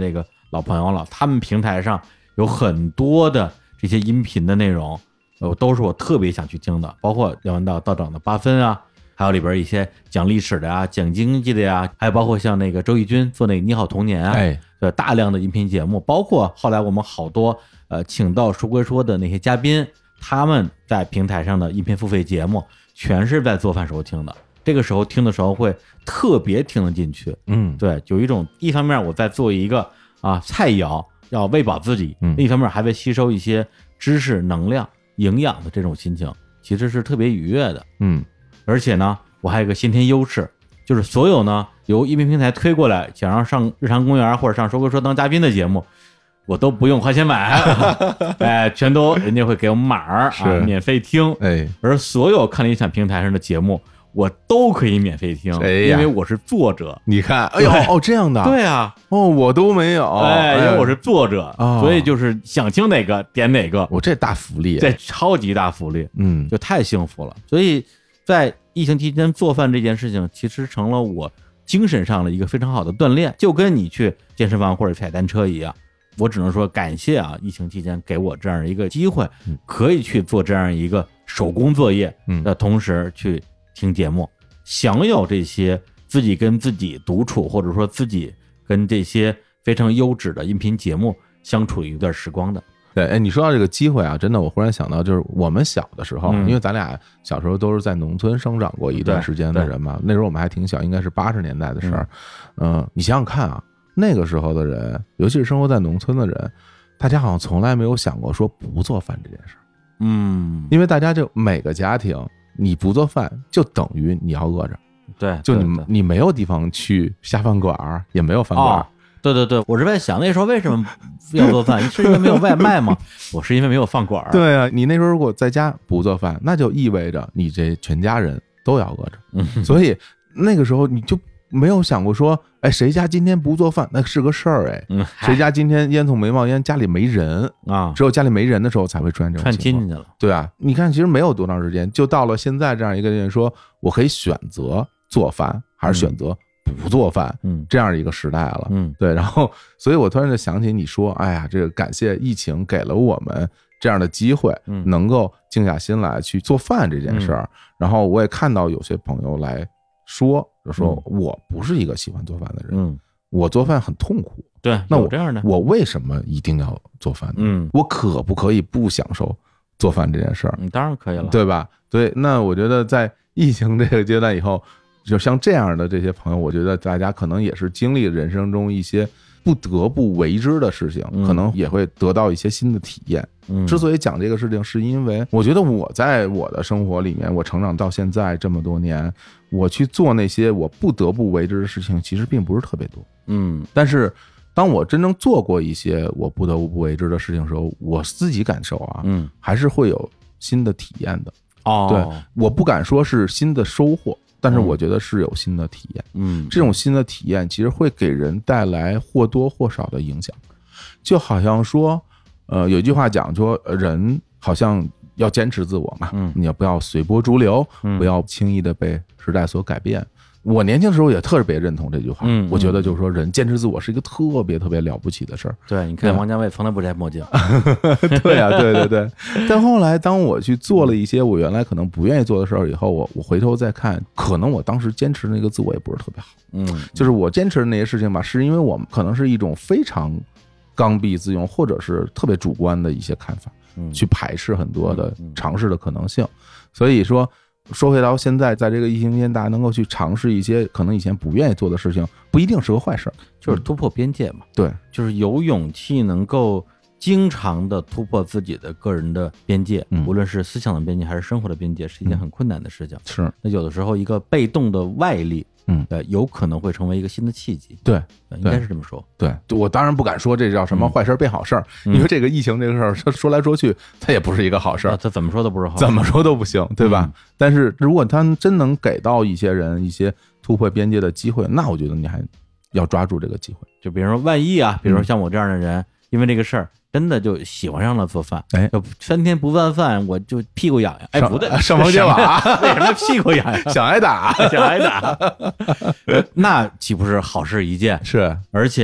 老朋友了，他们平台上有很多的这些音频的内容，都是我特别想去听的，包括聊完道长的8分啊，还有里边一些讲历史的呀、讲经济的呀，还有包括像那个周轶君做那个你好童年啊，大量的音频节目，包括后来我们好多请到说归说的那些嘉宾，他们在平台上的音频付费节目，全是在做饭时候听的。这个时候听的时候会特别听得进去，对，有一种一方面我在做一个菜肴要喂饱自己，另一方面还在吸收一些知识、能量、营养的这种心情，其实是特别愉悦的，而且呢，我还有一个先天优势，就是所有呢由音频平台推过来想让上日常公园或者上说归说当嘉宾的节目，我都不用花钱买，全都人家会给我们码免费听，而所有看理想平台上的节目，我都可以免费听，因为我是作者。 你看，哎呦，这样的， 对啊， 我都没有， 因为我是作者，所以就是想听哪个点哪个。 我这大福利， 这超级大福利，就太幸福了。所以在疫情期间做饭这件事情，其实成了我精神上的一个非常好的锻炼，就跟你去健身房或者踩单车一样。我只能说感谢疫情期间给我这样一个机会，可以去做这样一个手工作业的同时去听节目，享有这些自己跟自己独处，或者说自己跟这些非常优质的音频节目相处一段时光的。 对，你说到这个机会真的，我忽然想到，就是我们小的时候，因为咱俩小时候都是在农村生长过一段时间的人嘛，那时候我们还挺小，应该是80年代的事儿。你想想看那个时候的人，尤其是生活在农村的人，大家好像从来没有想过说不做饭这件事。因为大家就每个家庭，你不做饭就等于你要饿着， 对， 就你没有地方去下饭馆，也没有饭馆。 对，我是在想那时候为什么要做饭，是因为没有外卖吗？我是因为没有饭馆。 对啊，你那时候如果在家不做饭，那就意味着你这全家人都要饿着。所以那个时候你就没有想过说，谁家今天不做饭那是个事儿，谁家今天烟囱没冒烟，家里没人只有家里没人的时候才会出现这种情况。 串亲戚了。 对啊，你看其实没有多长时间，就到了现在这样一个人说，我可以选择做饭还是选择不做饭，这样一个时代了。对，然后所以我突然就想起你说，哎呀，这个感谢疫情给了我们这样的机会，能够静下心来去做饭这件事儿。然后我也看到有些朋友来说我不是一个喜欢做饭的人，我做饭很痛苦。 对， 那我这样的， 我为什么一定要做饭呢？我可不可以不享受做饭这件事儿？ 当然可以了， 对吧？对，那我觉得在疫情这个阶段以后，就像这样的这些朋友，我觉得大家可能也是经历人生中一些不得不为之的事情，可能也会得到一些新的体验。之所以讲这个事情，是因为我觉得我在我的生活里面，我成长到现在这么多年，我去做那些我不得不为之的事情，其实并不是特别多。但是当我真正做过一些我不得不为之的事情的时候，我自己感受还是会有新的体验的。对，我不敢说是新的收获，但是我觉得是有新的体验。这种新的体验其实会给人带来或多或少的影响。就好像说有句话讲说，人好像要坚持自我嘛，你要不要随波逐流，不要轻易的被时代所改变。我年轻的时候也特别认同这句话，我觉得就是说人坚持自我是一个特别特别了不起的事儿。 对，你看王家卫从来不摘墨镜。 对啊，对。但后来当我去做了一些我原来可能不愿意做的事儿以后，我回头再看，可能我当时坚持的那个自我也不是特别好。就是我坚持的那些事情吧，是因为我们可能是一种非常刚愎自用，或者是特别主观的一些看法，去排斥很多的尝试的可能性。所以说回到现在，在这个疫情期间，大家能够去尝试一些可能以前不愿意做的事情，不一定是个坏事， 就是突破边界嘛。 对， 就是有勇气能够经常的突破自己的个人的边界，无论是思想的边界还是生活的边界，是一件很困难的事情。 是， 那有的时候一个被动的外力，有可能会成为一个新的契机。 对， 应该是这么说。 对，我当然不敢说这叫什么坏事变好事，因为这个疫情这个事儿，说来说去，它也不是一个好事， 它怎么说都不是好事， 怎么说都不行，对吧？但是如果它真能给到一些人一些突破边界的机会，那我觉得你还要抓住这个机会。 就比如说万一比如说像我这样的人，因为这个事儿真的就喜欢上了做饭，就3天不饭饭我就屁股痒痒。不对， 上房揭瓦， 为什么屁股痒痒？ 想挨打， 想挨打，那岂不是好事一件？ 是， 而且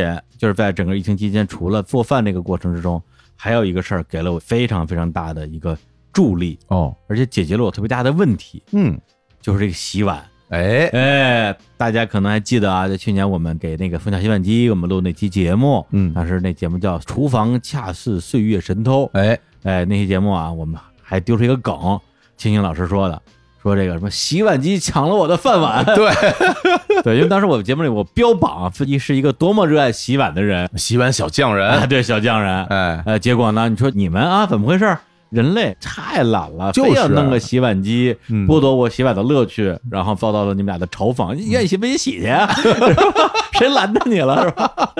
就是在整个疫情期间，除了做饭这个过程之中，还有一个事儿给了我非常非常大的一个助力而且解决了我特别大的问题，就是这个洗碗。大家可能还记得啊，在去年我们给那个蜂巢洗碗机我们录那期节目，当时那节目叫《厨房恰似岁月神偷》，那期节目啊，我们还丢出一个梗，青青老师说的，说这个什么洗碗机抢了我的饭碗，对，因为当时我节目里我标榜自己是一个多么热爱洗碗的人， 洗碗小匠人， 对，小匠人，结果呢，你说你们啊，怎么回事？人类太懒了，非要弄个洗碗机，剥夺我洗碗的乐趣，然后遭到了你们俩的嘲讽。你愿意洗不洗洗去啊？谁拦着你了是吧？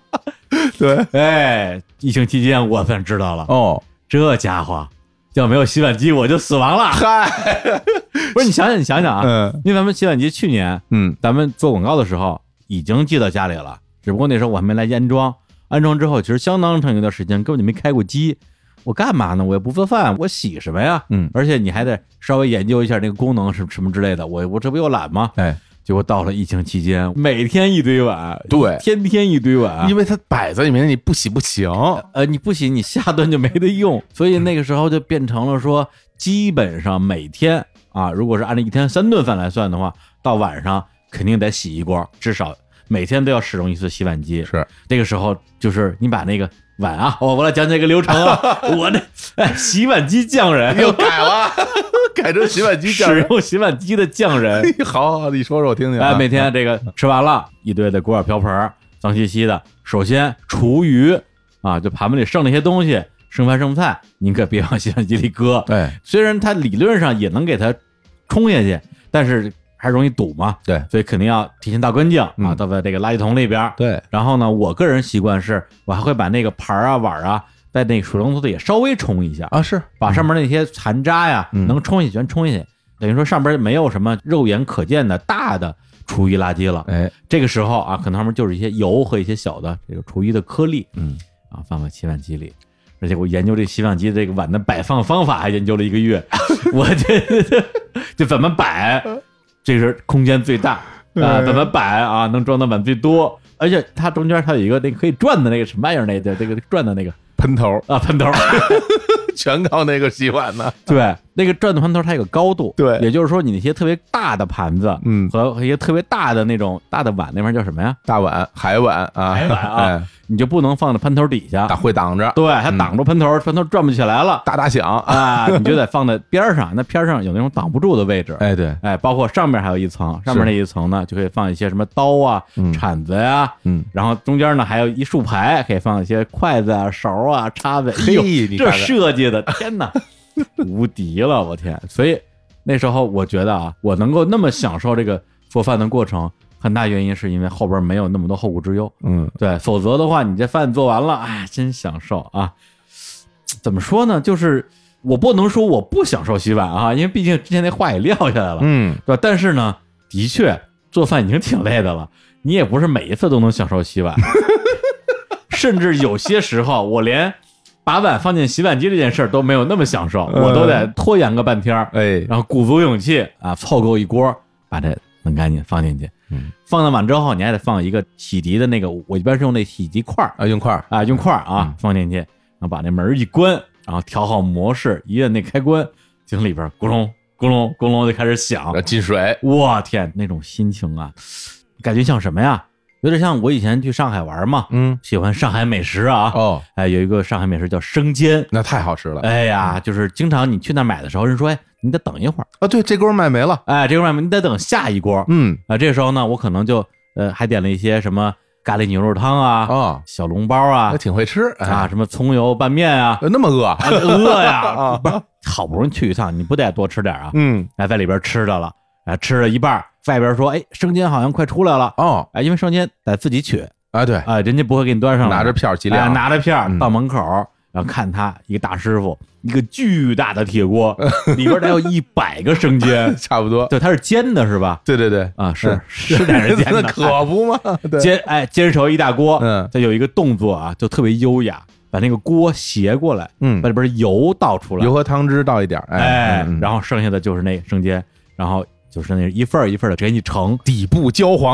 对，疫情期间我算知道了这家伙要没有洗碗机我就死亡了。不是你想想啊，因为咱们洗碗机去年咱们做广告的时候已经寄到家里了，只不过那时候我还没来安装，安装之后其实相当长一段时间根本就没开过机。我干嘛呢？我也不做饭，我洗什么呀？而且你还得稍微研究一下那个功能是什么之类的。我这不又懒吗？结果到了疫情期间，每天一堆碗， 对， 天天一堆碗， 因为它摆在里面，你不洗不行。 你不洗，你下顿就没得用。所以那个时候就变成了说，基本上每天啊，如果是按照1天3顿饭来算的话，到晚上肯定得洗一锅，至少每天都要使用一次洗碗机。 是这个时候，就是你把那个碗啊，我来讲这个流程啊。我这洗碗机匠人又改了，改成洗碗机匠人， 使用洗碗机的匠人。 好，你说说我听听。 每天这个吃完了，一堆的锅碗瓢盆，脏兮兮的。首先厨余啊，就盘子里剩那些东西，剩饭剩菜，您可别往洗碗机里搁。 对， 虽然它理论上也能给它冲下去，但是还容易堵嘛， 对， 所以肯定要提前倒干净啊，倒在这个垃圾桶里边。 对， 然后呢，我个人习惯是，我还会把那个盘啊碗啊，在那个水龙头里也稍微冲一下啊，是把上面那些残渣呀，能冲下去全冲下去，等于说上边没有什么肉眼可见的大的厨余垃圾了。这个时候啊，可能上面就是一些油和一些小的这个厨余的颗粒，放到洗碗机里。而且我研究这洗碗机这个碗的摆放方法还研究了1个月，我就怎么摆。这是空间最大怎么摆啊？能装的碗最多，而且它中间它有一个那个可以转的那个什么玩意儿，那个这个转的那个喷头啊，喷头， 全靠那个洗碗呢。 对，那个转的喷头它有个高度， 对， 也就是说你那些特别大的盘子，和一些特别大的那种大的碗，那玩意儿叫什么呀？ 大碗、海碗啊， 海碗啊。你就不能放在喷头底下， 会挡着， 对，它挡住喷头，喷头转不起来了， 大响啊！你就得放在边上，那边上有那种挡不住的位置， 对， 包括上面还有一层，上面那一层呢，就可以放一些什么刀啊、铲子呀，然后中间呢还有一竖排，可以放一些筷子啊、勺啊、叉子。这设计的，天哪，无敌了，我天！所以那时候我觉得啊，我能够那么享受这个做饭的过程。很大原因是因为后边没有那么多后顾之忧，对，否则的话，你这饭做完了，哎，真享受啊！怎么说呢？就是我不能说我不享受洗碗啊，因为毕竟之前那话也撂下来了，对吧？但是呢，的确做饭已经挺累的了，你也不是每一次都能享受洗碗，甚至有些时候我连把碗放进洗碗机这件事儿都没有那么享受，我都得拖延个半天，然后鼓足勇气啊，凑够一锅，把这弄干净放进去。放到碗之后，你还得放一个洗涤的那个，我一般是用那洗涤块啊，用块啊，放进去，然后把那门一关，然后调好模式，一摁那开关，从里边咕隆咕隆咕隆就开始响， 进水。 我天，那种心情啊，感觉像什么呀？有点像我以前去上海玩嘛，喜欢上海美食啊。有一个上海美食叫生煎， 那太好吃了。 哎呀，就是经常你去那买的时候，人说，你得等一会儿啊。对，这锅卖没了。 这锅卖没，你得等下一锅。这时候呢，我可能就还点了一些什么咖喱牛肉汤啊，小笼包啊， 挺会吃啊，什么葱油拌面啊， 那么饿饿呀！不是，好不容易去一趟，你不得多吃点啊？在里边吃着了，吃了一半，外边说，生煎好像快出来了因为生煎得自己取啊，对人家不会给你端上来， 拿着票计量， 拿着票到门口。然后看他一个大师傅，一个巨大的铁锅，里边得有100个生煎， 差不多。 对，它是煎的，是吧？ 对对对， 啊，是点人煎的， 可不嘛。 煎熟一大锅，再有一个动作啊，就特别优雅，把那个锅斜过来，把里边油倒出来， 油和汤汁倒一点， 然后剩下的就是那生煎，然后就是那一份一份的给你盛， 底部焦黄。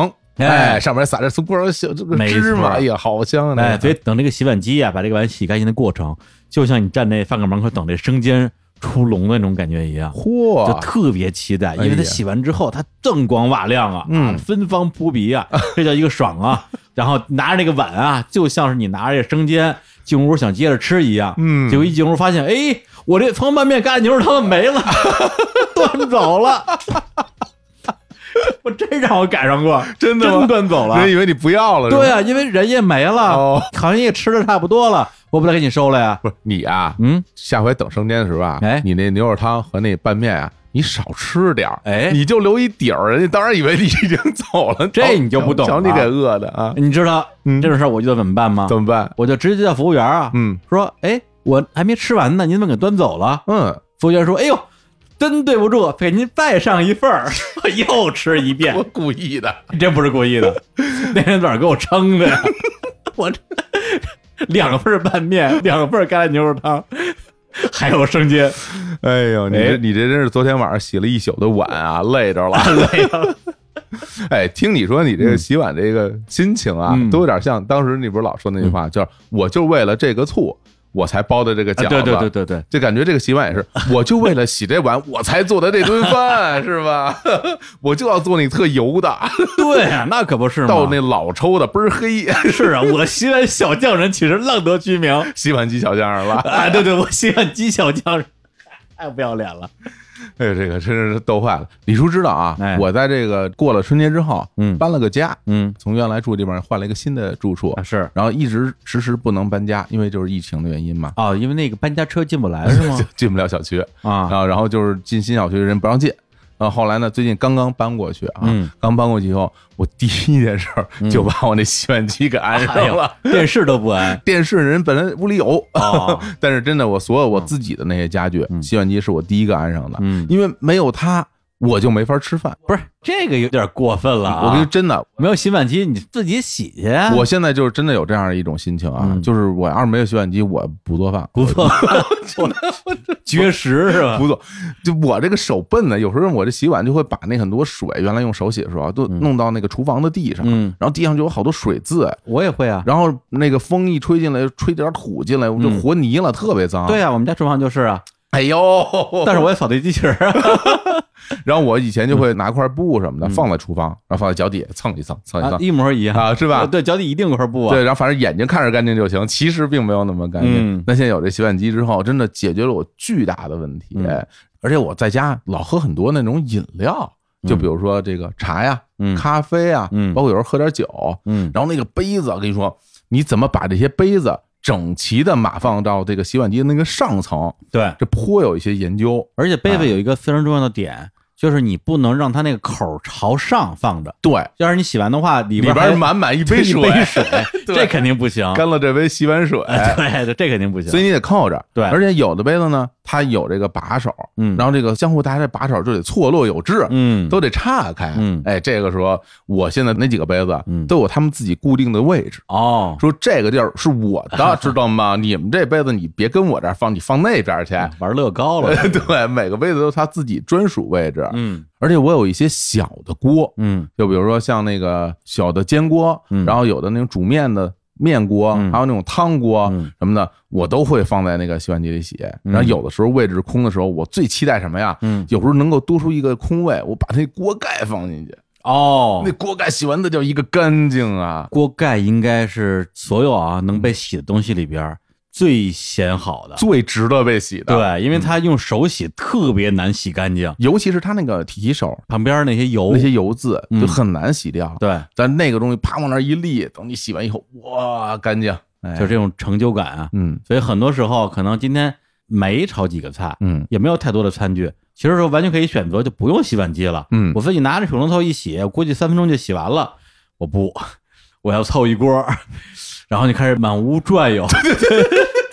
上面撒着松果小这个芝麻，哎呀，好香啊！ 所以等这个洗碗机啊，把这个碗洗干净的过程，就像你站那饭馆门口等这生煎出笼的那种感觉一样，就特别期待，因为它洗完之后，它锃光瓦亮啊，芬芳扑鼻啊，这叫一个爽啊！然后拿着那个碗啊，就像是你拿着这生煎进屋想接着吃一样，结果一进屋发现，哎，我这方便面咖喱牛肉汤没了，端走了。我真让我赶上过， 真端走了， 人以为你不要了。 对啊，因为人也没了，好像也吃的差不多了，我不得给你收了呀。 不是你啊，下回等生煎的时候啊，你那牛肉汤和那拌面啊，你少吃点你就留一底儿，人家当然以为你已经走了。 这你就不懂了， 瞧你给饿的啊！ 你知道这种事儿我就怎么办吗？ 怎么办？ 我就直接叫服务员啊，说，哎，我还没吃完呢，您怎么给端走了？服务员说，哎呦。真对不住，给您再上一份儿，又吃一遍。 我故意的， 真不是故意的，那人哪给我撑的呀？我2份拌面，2份咖喱牛肉汤，还有生煎。 哎呦，你这真是昨天晚上洗了一宿的碗啊，累着了， 累着了。 哎，听你说你这个洗碗这个心情啊，都有点像当时你不是老说那句话，叫我就为了这个醋。我才包的这个饺子， 对， 就感觉这个洗碗也是，我就为了洗这碗，我才做的这顿饭，是吧？我就要做那特油的， 对啊，那可不是嘛， 到那老抽的倍儿黑， 是啊，我洗碗小匠人其实浪得居名， 洗碗机小匠人了啊，对，我洗碗机小匠人，太不要脸了。 哎呦，这个真是逗坏了！李叔知道啊，我在这个过了春节之后，搬了个家，从原来住地方换了一个新的住处， 是， 然后一直迟迟不能搬家，因为就是疫情的原因嘛。 因为那个搬家车进不来是吗？ 进不了小区啊， 然后就是进新小区的人不让进。后来呢，最近刚刚搬过去啊，刚搬过去以后，我第一件事就把我那洗碗机给安上了， 电视都不安， 电视人本来屋里有，但是真的所有我自己的那些家具，洗碗机是我第一个安上的，因为没有它我就没法吃饭。 不是这个有点过分了啊！ 我跟你真的没有洗碗机，你自己洗去。 我现在就是真的有这样的一种心情啊，就是我要是没有洗碗机，我不做饭， 绝食是吧？ 不做，就我这个手笨呢，有时候我这洗碗就会把那很多水，原来用手洗的时候都弄到那个厨房的地上，然后地上就有好多水渍。 我也会啊。 然后那个风一吹进来，吹点土进来，我就和泥了，特别脏。 对啊，我们家厨房就是啊。 哎呦！ 但是我也扫地机器人。 然后我以前就会拿块布什么的放在厨房，然后放在脚底下蹭一蹭， 一模一样啊，是吧？ 对，脚底一定有块布啊。 对，然后反正眼睛看着干净就行，其实并没有那么干净。但现在有这洗碗机之后，真的解决了我巨大的问题。而且我在家老喝很多那种饮料，就比如说这个茶呀、咖啡啊，包括有时候喝点酒。然后那个杯子，我跟你说，你怎么把这些杯子整齐的码放到这个洗碗机的那个上层？ 对， 这颇有一些研究。 而且杯子有一个非常重要的点，就是你不能让它那个口朝上放着。 对， 要是你洗完的话，里边满一杯水， 这肯定不行。 干了这杯洗碗水， 对，这肯定不行。 所以你得扣着。 对， 而且有的杯子呢，它有这个把手，然后这个相互大家这把手就得错落有致，都得岔开。哎，这个时候我现在那几个杯子都有他们自己固定的位置。说这个地儿是我的，知道吗？你们这杯子你别跟我这儿放，你放那边去。 玩乐高了。 对，每个杯子都是它自己专属位置。而且我有一些小的锅，就比如说像那个小的煎锅，然后有的那种煮面的面锅，还有那种汤锅什么的，我都会放在那个洗碗机里洗。然后有的时候位置空的时候，我最期待什么呀？有时候能够多出一个空位，我把那锅盖放进去。那锅盖洗完的叫一个干净啊！ 锅盖应该是所有能被洗的东西里边最显好的， 最值得被洗的。 对，因为它用手洗特别难洗干净， 尤其是它那个提手旁边那些油渍就很难洗掉。 对， 但那个东西啪往那一立，等你洗完以后，哇，干净， 就这种成就感啊。所以很多时候可能今天没炒几个菜，也没有太多的餐具，其实说完全可以选择就不用洗碗机了。我自己拿着水龙头一洗，我估计3分钟就洗完了。我要凑一锅。然后你开始满屋转悠，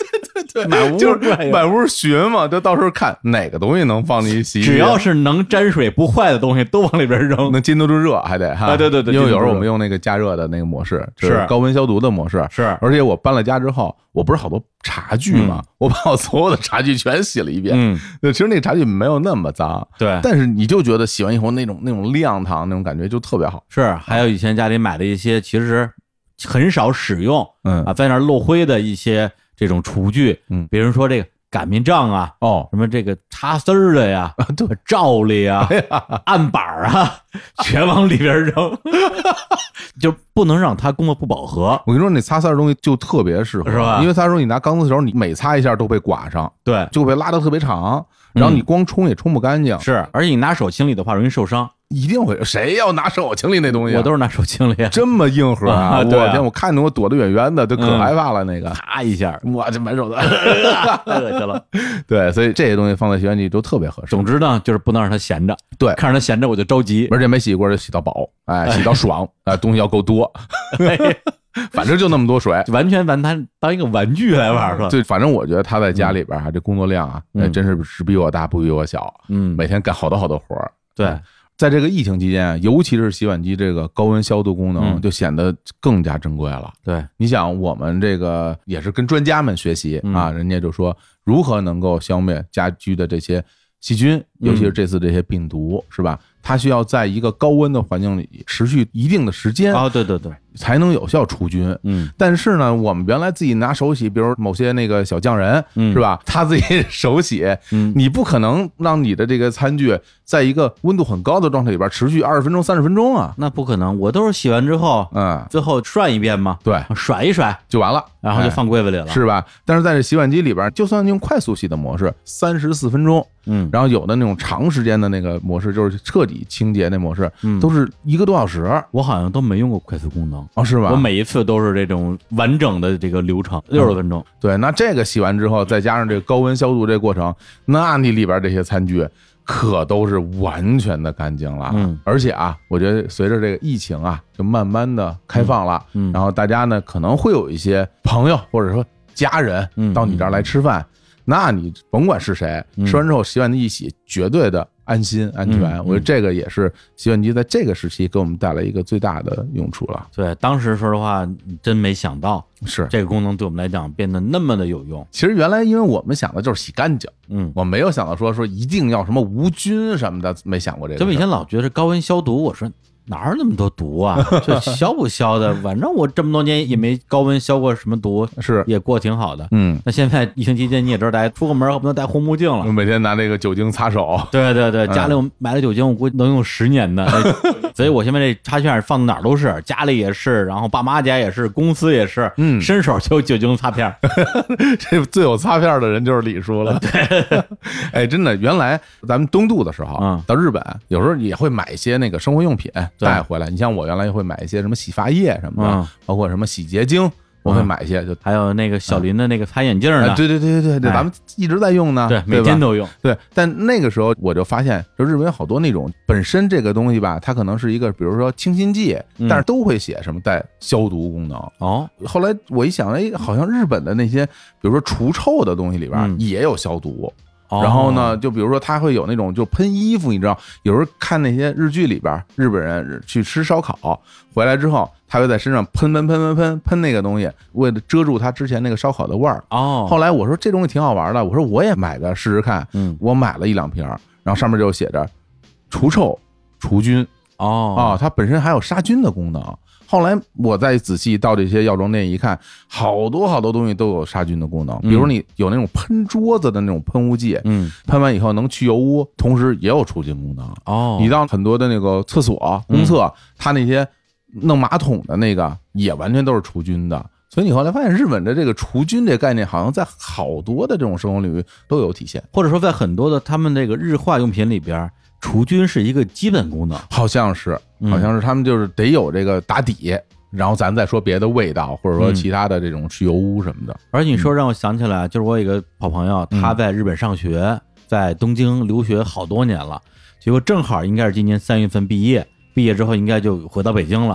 对， 满屋就是满屋寻嘛，就到时候看哪个东西能放进洗衣机， 只要是能沾水不坏的东西都往里边扔， 能经得住热还得哈。 对， 因为有时候我们用那个加热的那个模式， 是高温消毒的模式， 是。 而且我搬了家之后，我不是好多茶具嘛，我把我所有的茶具全洗了一遍。其实那个茶具没有那么脏， 对， 但是你就觉得洗完以后那种亮堂那种感觉就特别好。 是，还有以前家里买的一些其实很少使用，在那漏灰的一些这种厨具，比如说这个擀面杖啊，什么这个插丝儿的呀， 对， 罩里啊，案板啊，全往里边扔，就不能让它工作不饱和。 我跟你说，那擦丝的东西就特别适合， 是吧？ 因为擦丝你拿钢丝球，你每擦一下都被刮上， 对， 就被拉得特别长，然后你光冲也冲不干净。 是，而且你拿手清理的话容易受伤。 一定会，谁要拿手清理那东西？ 我都是拿手清理， 这么硬核啊！我天，我看着我躲得远远的，就可害怕了。那个啪一下， 我这满手的， 太恶心了。 对，所以这些东西放在洗碗机都特别合适。 总之呢，就是不能让它闲着。 对， 看着它闲着我就着急， 而且没洗过就洗到饱，洗到爽，东西要够多。反正就那么多水， 完全把它当一个玩具来玩是吧？ 对，反正我觉得他在家里边这工作量啊，真是比我大不比我小。每天干好多活儿。 对。 在这个疫情期间，尤其是洗碗机这个高温消毒功能，就显得更加珍贵了。 对， 你想，我们这个也是跟专家们学习啊，人家就说如何能够消灭家居的这些细菌，尤其是这次这些病毒，是吧？它需要在一个高温的环境里持续一定的时间对， 才能有效除菌。但是呢，我们原来自己拿手洗，比如某些那个小匠人，是吧？他自己手洗，你不可能让你的这个餐具在一个温度很高的状态里边持续20分钟、30分钟啊， 那不可能。我都是洗完之后，最后涮一遍嘛， 对， 甩一甩就完了， 然后就放柜子里了， 是吧？但是在这洗碗机里边，就算用快速洗的模式，34分钟。然后有的那种长时间的那个模式，就是彻底清洁那模式，都是1个多小时。 我好像都没用过快速功能， 是吧？ 我每一次都是这种完整的这个流程，60多分钟。 对，那这个洗完之后，再加上这个高温消毒这个过程，那你里边这些餐具可都是完全的干净了。而且啊，我觉得随着这个疫情啊，就慢慢的开放了，然后大家呢可能会有一些朋友或者说家人到你这儿来吃饭。那你甭管是谁，吃完之后洗碗机一洗，绝对的安心安全。我觉得这个也是洗碗机在这个时期给我们带来一个最大的用处了。 对，当时说实话真没想到是这个功能对我们来讲变得那么的有用。 其实原来因为我们想的就是洗干净，我没有想到说一定要什么无菌什么的，没想过这个。 咱们以前老觉得高温消毒，我说哪有那么多毒啊？这消不消的？反正我这么多年也没高温消过什么毒， 是也过挺好的。那现在疫情期间你也知道，大家出个门恨不得戴护目镜了， 每天拿那个酒精擦手。 对，家里我买了酒精，我估计能用10年的。所以我现在这插片放哪儿都是，家里也是，然后爸妈家也是，公司也是，伸手就有酒精擦片。 这最有擦片的人就是李叔了。 对， 哎，真的，原来咱们东渡的时候，到日本有时候也会买一些那个生活用品带回来。你像我原来也会买一些什么洗发液什么的，包括什么洗洁精，我会买一些。就还有那个小林的那个擦眼镜呢。 对，咱们一直在用呢。 对，每天都用。 对，但那个时候我就发现，就日本有好多那种本身这个东西吧，它可能是一个，比如说清新剂，但是都会写什么带消毒功能。后来我一想，好像日本的那些，比如说除臭的东西里边也有消毒。然后呢，就比如说他会有那种就喷衣服，你知道，有时候看那些日剧里边，日本人去吃烧烤回来之后，他会在身上喷那个东西，为了遮住他之前那个烧烤的味儿。后来我说这东西挺好玩的，我说我也买个试试看。我买了1、2瓶，然后上面就写着除臭除菌。它本身还有杀菌的功能。后来我再仔细到这些药妆店一看，好多东西都有杀菌的功能。比如你有那种喷桌子的那种喷雾剂，喷完以后能去油污，同时也有除菌功能。你到很多的那个厕所公厕，它那些弄马桶的那个也完全都是除菌的。所以你后来发现日本的这个除菌这概念好像在好多的这种生活领域都有体现， 或者说在很多的他们这个日化用品里边，除菌是一个基本功能。 好像是他们就是得有这个打底，然后咱再说别的味道，或者说其他的这种去油污什么的。 而且你说让我想起来，就是我有一个好朋友，他在日本上学，在东京留学好多年了，结果正好应该是今年3月份毕业之后应该就回到北京了。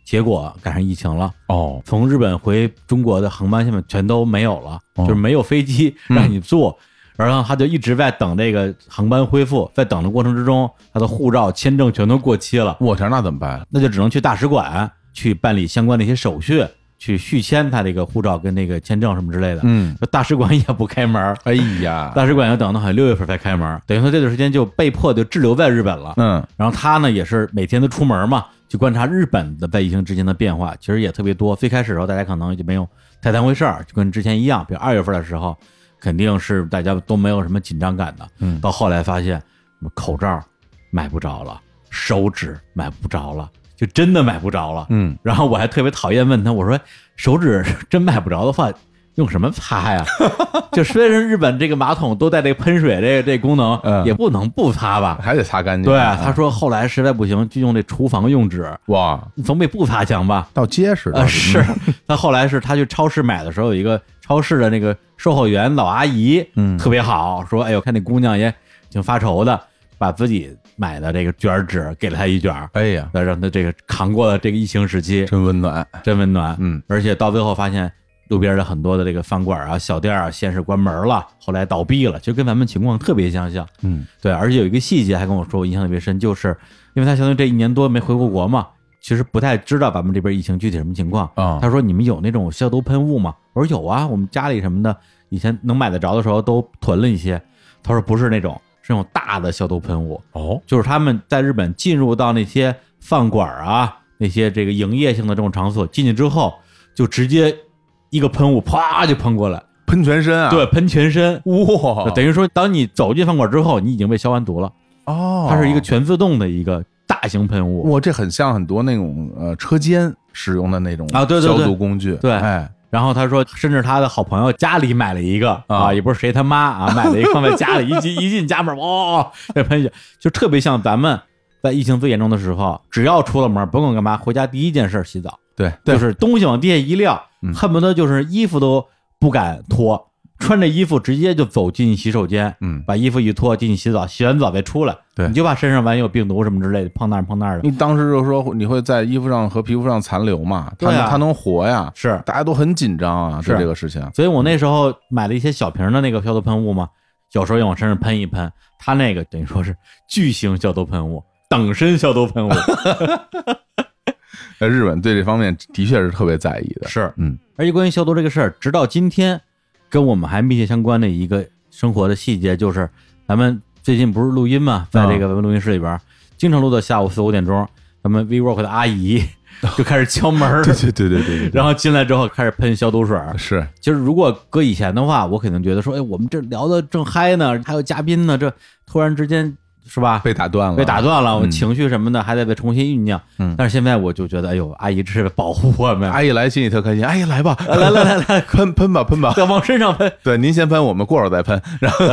结果赶上疫情了从日本回中国的航班现在全都没有了，就是没有飞机让你坐。然后他就一直在等这个航班恢复，在等的过程之中，他的护照、签证全都过期了。 我天，那怎么办？ 那就只能去大使馆去办理相关的一些手续，去续签他这个护照跟那个签证什么之类的。大使馆也不开门。 哎呀， 大使馆要等到好像6月份才开门，等于说这段时间就被迫就滞留在日本了。然后他呢也是每天都出门嘛，去观察日本的在疫情之间的变化，其实也特别多。最开始的时候大家可能就没有太当回事儿，就跟之前一样，比如2月份的时候。肯定是大家都没有什么紧张感的，到后来发现口罩买不着了，手纸买不着了，就真的买不着了，然后我还特别讨厌问他，我说手纸真买不着的话，用什么擦呀？就虽然日本这个马桶都带这个喷水这功能，也不能不擦吧， 还得擦干净。 对，他说后来实在不行就用这厨房用纸， 哇， 总比不擦强吧？ 倒结实的。 是他后来是他去超市买的时候，有一个超市的那个售货员老阿姨，特别好，说哎呦，看那姑娘也挺发愁的，把自己买的这个卷纸给了他一卷， 哎呀， 让他这个扛过了这个疫情时期， 真温暖， 真温暖。而且到最后发现路边的很多的这个饭馆啊、小店啊，先是关门了，后来倒闭了，就跟咱们情况特别相像。对，而且有一个细节还跟我说，我印象特别深，就是因为他相当于这1年多没回过国嘛，其实不太知道咱们这边疫情具体什么情况他说你们有那种消毒喷雾吗？我说有啊，我们家里什么的以前能买得着的时候都囤了一些。他说不是那种，是那种大的消毒喷雾就是他们在日本进入到那些饭馆啊，那些这个营业性的这种场所，进去之后就直接一个喷雾啪就喷过来， 喷全身啊？ 对，喷全身。 哇， 等于说当你走进饭馆之后，你已经被消完毒了。它是一个全自动的一个大型喷雾。 哇，这很像很多那种车间使用的那种消毒工具。 对，哎。然后他说，甚至他的好朋友家里买了一个也不是谁他妈买了一个放在家里，一进家门，这喷血，就特别像咱们在疫情最严重的时候，只要出了门，甭管干嘛，回家第一件事洗澡。 对， 就是东西往地下一撂，恨不得就是衣服都不敢脱，穿着衣服直接就走进洗手间，把衣服一脱进去洗澡，洗完澡再出来， 对， 你就怕身上万一有病毒什么之类的，碰那儿的。 你当时就说你会在衣服上和皮肤上残留嘛？它能活呀， 是， 大家都很紧张啊，对这个事情。 所以我那时候买了一些小瓶的那个消毒喷雾嘛，有时候也往身上喷一喷，它那个等于说是巨型消毒喷雾，等身消毒喷雾。 日本对这方面的确是特别在意的， 是，而且关于消毒这个事儿，直到今天，跟我们还密切相关的一个生活的细节，就是咱们最近不是录音嘛，在这个录音室里边，经常录到下午4、5点钟，咱们 WeWork 的阿姨就开始敲门， 对， 然后进来之后开始喷消毒水。 是， 其实如果搁以前的话，我肯定觉得说，哎，我们这聊的正嗨呢，还有嘉宾呢，这突然之间。是吧？ 被打断了，我情绪什么的还得再重新酝酿。但是现在我就觉得，哎呦，阿姨这是保护我们。 阿姨来心里特开心，阿姨来吧， 来， 喷吧， 往身上喷。 对，您先喷，我们过会儿再喷。然后，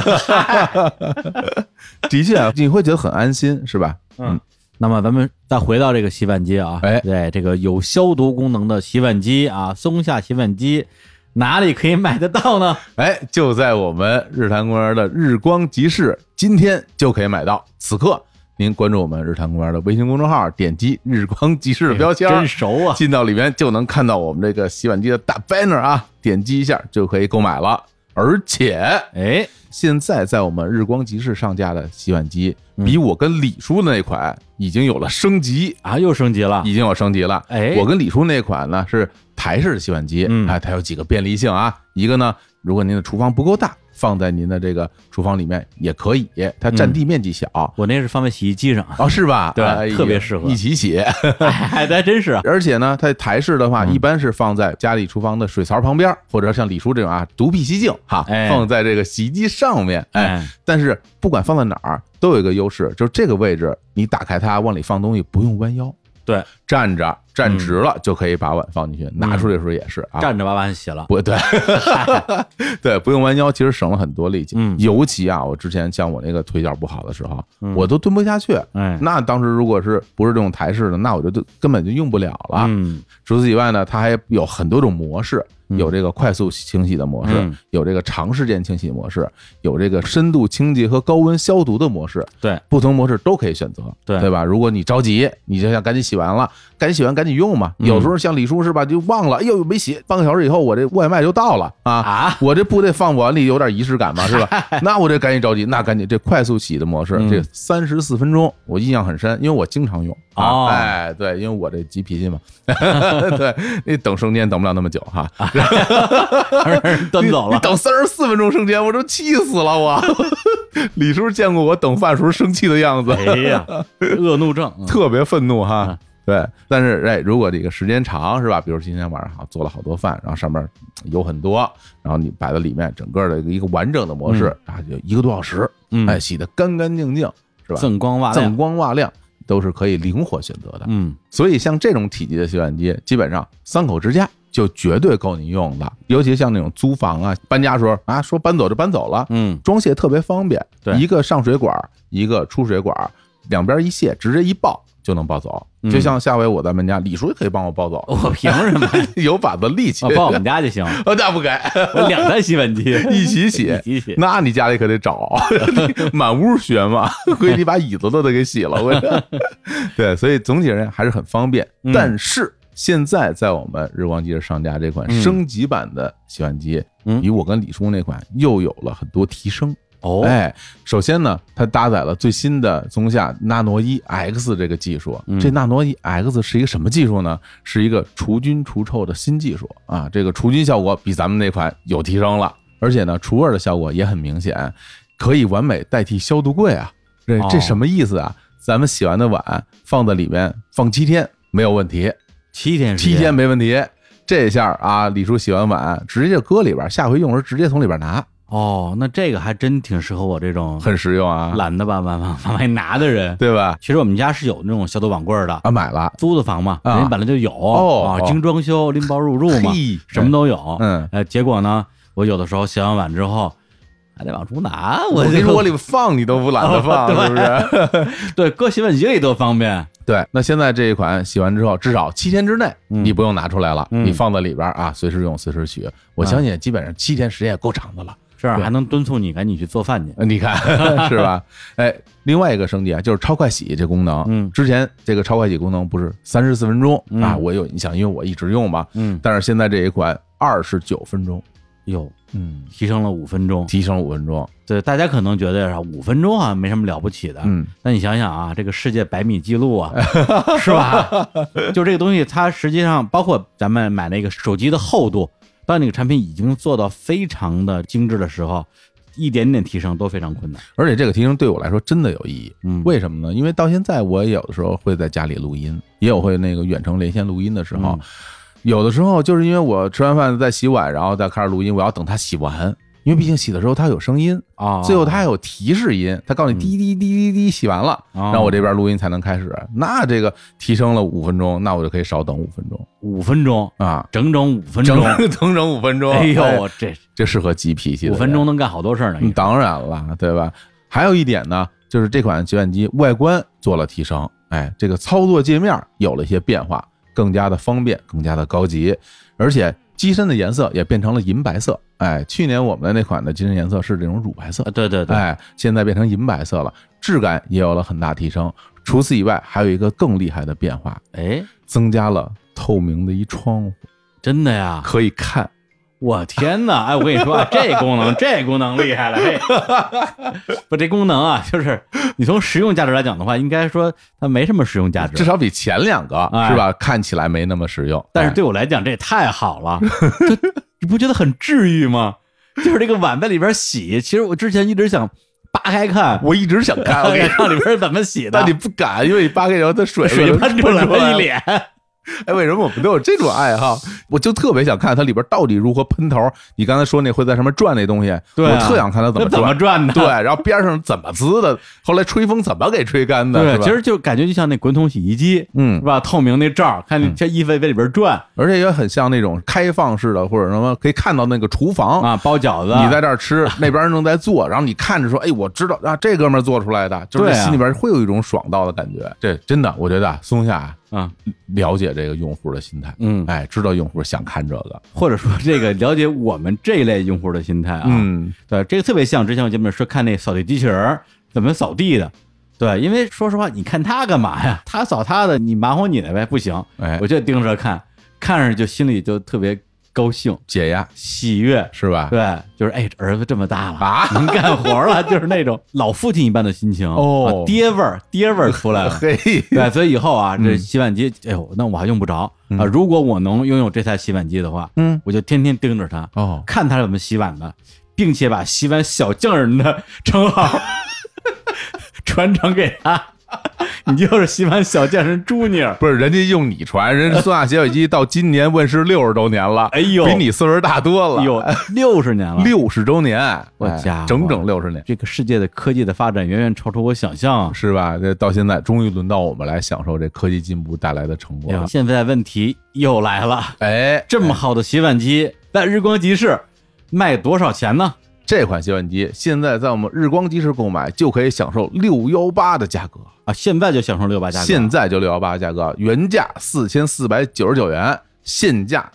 的确，你会觉得很安心，是吧？ 那么咱们再回到这个洗碗机啊，对，这个有消毒功能的洗碗机啊，松下洗碗机。哪里可以买得到呢？ 就在我们日坛公园的日光集市，今天就可以买到。此刻您关注我们日坛公园的微信公众号，点击日光集市的标签， 真熟啊！ 进到里面就能看到我们这个洗碗机的大 banner 啊，点击一下就可以购买了。而且，现在在我们日光集市上架的洗碗机，比我跟李叔的那款已经有了升级啊，又升级了， 已经有升级了。我跟李叔那款呢是台式的洗碗机，它有几个便利性啊。一个呢，如果您的厨房不够大，放在您的这个厨房里面也可以，它占地面积小。 我那是放在洗衣机上是吧？ 对，特别适合一起洗。 还真是。 而且呢，它台式的话，一般是放在家里厨房的水槽旁边，或者像李叔这种独辟蹊径放在这个洗衣机上面。但是不管放在哪儿，都有一个优势，就是这个位置你打开它往里放东西不用弯腰。 对， 站直了就可以把碗放进去，拿出来的时候也是站着把碗洗了。 不对，对，不用弯腰，其实省了很多力气。尤其我之前像我那个腿脚不好的时候，我都蹲不下去。那当时如果是不是这种台式的，那我就根本就用不了了。除此以外呢，它还有很多种模式。有这个快速清洗的模式，有这个长时间清洗模式，有这个深度清洁和高温消毒的模式。 对， 不同模式都可以选择，对吧？如果你着急，你就想赶紧洗完了， 赶紧洗完赶紧用嘛。有时候像李叔是吧，就忘了，哎呦没洗，半个小时以后我这外卖就到了啊，我这不得放碗里有点仪式感嘛，是吧？那我这赶紧着急，那赶紧这快速洗的模式，这34分钟我印象很深，因为我经常用啊，哎，对，因为我这急脾气嘛，对，你等生煎等不了那么久哈， 端走了， 你等34分钟生煎，我都气死了我。李叔见过我等饭时候生气的样子， 哎呀，恶怒症， 特别愤怒哈。对，但是如果这个时间长是吧？比如今天晚上做了好多饭，然后上面有很多，然后你摆在里面，整个的一个完整的模式啊，就1个多小时，哎，洗得干干净净，是吧？ 锃光瓦亮， 都是可以灵活选择的。所以像这种体积的洗碗机，基本上3口之家就绝对够你用的。尤其像那种租房啊，搬家时候啊，说搬走就搬走了，装卸特别方便，一个上水管，一个出水管，两边一卸，直接一抱就能抱走。就像下回我在我们家，李叔也可以帮我抱走。 我凭什么？ 有把子力气， 抱我们家就行。 那不给， 我2台洗碗机一起洗，那你家里可得找满屋学嘛，估计你把椅子都得给洗了。对，所以总体而言还是很方便。但是现在在我们日光机上上架这款升级版的洗碗机，比我跟李叔那款又有了很多提升。哎，首先呢，它搭载了最新的松下纳诺伊 X 这个技术。这纳诺伊 X 是一个什么技术呢？是一个除菌除臭的新技术啊！这个除菌效果比咱们那款有提升了，而且呢，除味的效果也很明显，可以完美代替消毒柜啊！这什么意思啊？咱们洗完的碗放在里面放7天没有问题，7天没问题。这下啊，李叔洗完碗直接就搁里边，下回用时直接从里边拿。 那这个还真挺适合我这种很实用啊， 懒得把碗往外拿的人， 对吧？ 其实我们家是有那种消毒碗柜的啊，买了租的房嘛，人家本来就有精装修，拎包入住嘛，什么都有。结果呢，我有的时候洗完碗之后还得往出拿，我往里放你都不懒得放，是不是？ 对，搁洗碗机里多方便。 对，那现在这一款洗完之后，至少7天之内你不用拿出来了，你放在里边啊，随时用随时取。我相信基本上7天时间也够长的了。 这样还能敦促你赶紧去做饭去， 你看是吧？哎，另外一个升级啊，就是超快洗这功能。之前这个超快洗功能不是34分钟啊，我有印象，因为我一直用嘛。但是现在这一款29分钟， 哟，提升了5分钟，对，大家可能觉得5分钟啊没什么了不起的，那你想想啊，这个世界100米记录啊，是吧？就这个东西，它实际上包括咱们买那个手机的厚度。当那个产品已经做到非常的精致的时候，一点点提升都非常困难。 而且这个提升对我来说真的有意义。为什么呢？因为到现在我也有的时候会在家里录音，也有会那个远程连线录音的时候，有的时候就是因为我吃完饭在洗碗，然后再开始录音，我要等它洗完。因为毕竟洗的时候它有声音啊，最后它还有提示音，它告诉你滴滴滴滴滴洗完了，然后我这边录音才能开始。那这个提升了5分钟，那我就可以少等5分钟。 5分钟啊，整5分钟， 整5分钟。 哎呦， 这适合急脾气的。 5分钟能干好多事儿呢。 当然了，对吧？还有一点呢，就是这款洗碗机外观做了提升，哎，这个操作界面有了一些变化，更加的方便，更加的高级，而且机身的颜色也变成了银白色。哎，去年我们那款的机身颜色是这种乳白色， 对对对， 哎，现在变成银白色了，质感也有了很大提升。除此以外，还有一个更厉害的变化， 哎， 增加了透明的一窗户， 真的呀， 可以看。 我天哪！哎，我跟你说啊，这功能厉害了，嘿，不，这功能啊，就是你从实用价值来讲的话，应该说它没什么实用价值， 至少比前2个是吧？看起来没那么实用， 但是对我来讲，这也太好了，你不觉得很治愈吗？就是这个碗在里边洗，其实我之前一直想扒开看， 我一直想看， 我看里边怎么洗的， 但你不敢，因为你扒开以后，它水喷出来了一脸。 哎，为什么我们都有这种爱好？我就特别想看它里边到底如何喷头。你刚才说那会在上面转那东西， 对我特想看它怎么转的。 对，然后边上怎么滋的，后来吹风怎么给吹干的？ 对，其实就感觉就像那滚筒洗衣机，是吧？透明那罩，看你这衣服在里边转， 而且也很像那种开放式的，或者什么可以看到那个厨房啊，包饺子， 你在这儿吃，那边正在做，然后你看着说，哎，我知道啊，这哥们儿做出来的，就是心里边会有一种爽到的感觉。这真的，我觉得松下了解这个用户的心态，哎，知道用户想看这个， 或者说这个了解我们这一类用户的心态啊，对，这个特别像之前我节目说看那扫地机器人怎么扫地的， 对，因为说实话，你看他干嘛呀？他扫他的，你忙活你的呗，不行。我就盯着看，看着就心里就特别高兴、 解压、 喜悦， 是吧？ 对，就是儿子这么大了啊，能干活了，就是那种老父亲一般的心情哦， 爹味儿出来了。 嘿， 对，所以以后啊，这洗碗机，哎呦，那我还用不着啊。如果我能拥有这台洗碗机的话，我就天天盯着它，看它怎么洗碗的，并且把洗碗小匠人的称号传承给他。你就是洗碗小匠人朱尼尔， 不是人家用你传，人家松下洗碗机到今年问世60多年了， 哎呦， 比你岁数大多了， 有60年了 ，60周年， 我家整整60年。 这个世界的科技的发展远远超出我想象， 是吧？这到现在终于轮到我们来享受这科技进步带来的成果了。 现在问题又来了， 哎， 这么好的洗碗机在日光集市卖多少钱呢？ 这款洗碗机现在在我们日光集市购买就可以享受618的价格啊！现在就享受618价格， 现在就618价格，原价4499元，现价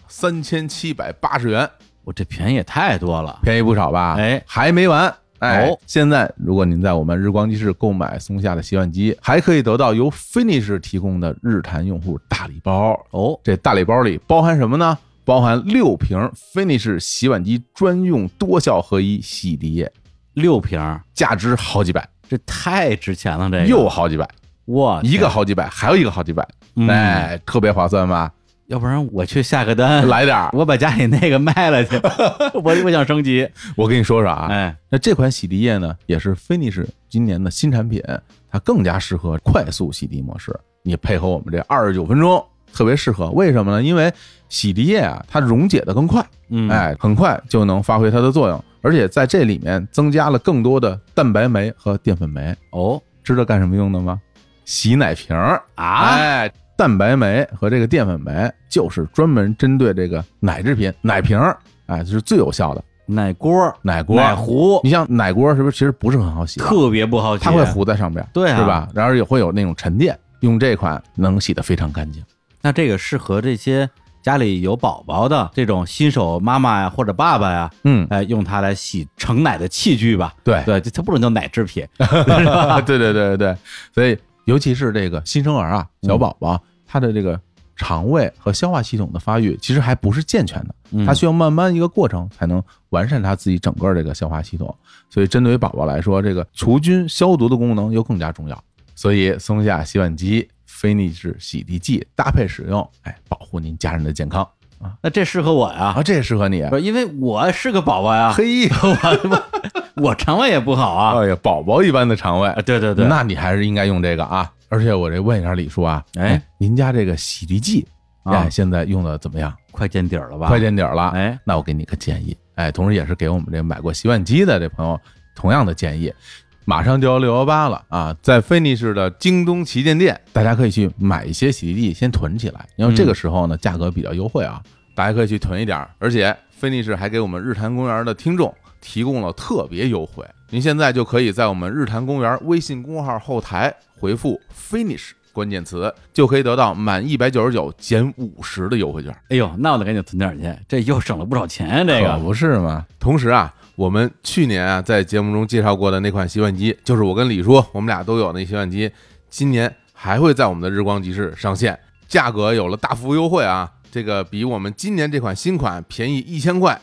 3780元。 我这便宜也太多了， 便宜不少吧？ 哎， 还没完。现在如果您在我们日光集市购买松下的洗碗机，还可以得到由 Finish 提供的日坛用户大礼包哦。这大礼包里包含什么呢？包含6瓶 Finish 洗碗机专用多效合一洗涤液，6 瓶， 价值好几百， 这太值钱了，这个又好几百， 哇， 一个好几百，还有一个好几百，哎，特别划算吧？ 要不然我去下个单， 来点， 我把家里那个卖了去，我想升级。 我跟你说说啊， 哎， 那这款洗涤液呢，也是 Finish 今年的新产品，它更加适合快速洗涤模式，你配合我们这29分钟。特别适合，为什么呢？因为洗涤液啊，它溶解的更快，哎，很快就能发挥它的作用，而且在这里面增加了更多的蛋白酶和淀粉酶。 哦， 知道干什么用的吗？洗奶瓶啊！哎，蛋白酶和这个淀粉酶就是专门针对这个奶制品、奶瓶，哎，这是最有效的。 奶锅、 奶壶， 你像奶锅是不是其实不是很好洗？ 特别不好洗， 它会糊在上边， 对啊， 是吧？然后也会有那种沉淀，用这款能洗得非常干净。 那这个适合这些家里有宝宝的这种新手妈妈呀或者爸爸呀，用它来洗盛奶的器具吧。 对， 它不能叫奶制品， 对，所以尤其是这个新生儿啊，小宝宝，他的这个肠胃和消化系统的发育其实还不是健全的，他需要慢慢一个过程才能完善他自己整个这个消化系统。所以针对于宝宝来说，这个除菌消毒的功能又更加重要。所以松下洗碗机Finish 洗涤剂搭配使用，哎，保护您家人的健康啊！ 那这适合我呀？ 啊，这也适合你， 因为我是个宝宝呀。 嘿， 我肠胃也不好啊！ 哎呀，宝宝一般的肠胃， 对， 那你还是应该用这个啊！而且我这问一下李叔啊，哎，您家这个洗涤剂，哎，现在用的怎么样？ 快见底了吧？ 快见底了， 哎， 那我给你个建议，哎，同时也是给我们这买过洗碗机的这朋友同样的建议。马上就要618了啊，在Finish的京东旗舰店，大家可以去买一些洗涤剂先囤起来，因为这个时候呢价格比较优惠啊，大家可以去囤一点。而且Finish还给我们日坛公园的听众提供了特别优惠，您现在就可以在我们日坛公园微信公号后台回复 Finish 关键词，就可以得到满199减50的优惠券。 哎呦，那我得赶紧囤点去，这又省了不少钱，这个可不是吗？同时啊，我们去年啊在节目中介绍过的那款洗碗机，就是我跟李叔我们俩都有那洗碗机，今年还会在我们的日光集市上线，价格有了大幅优惠啊，这个比我们今年这款新款便宜1000块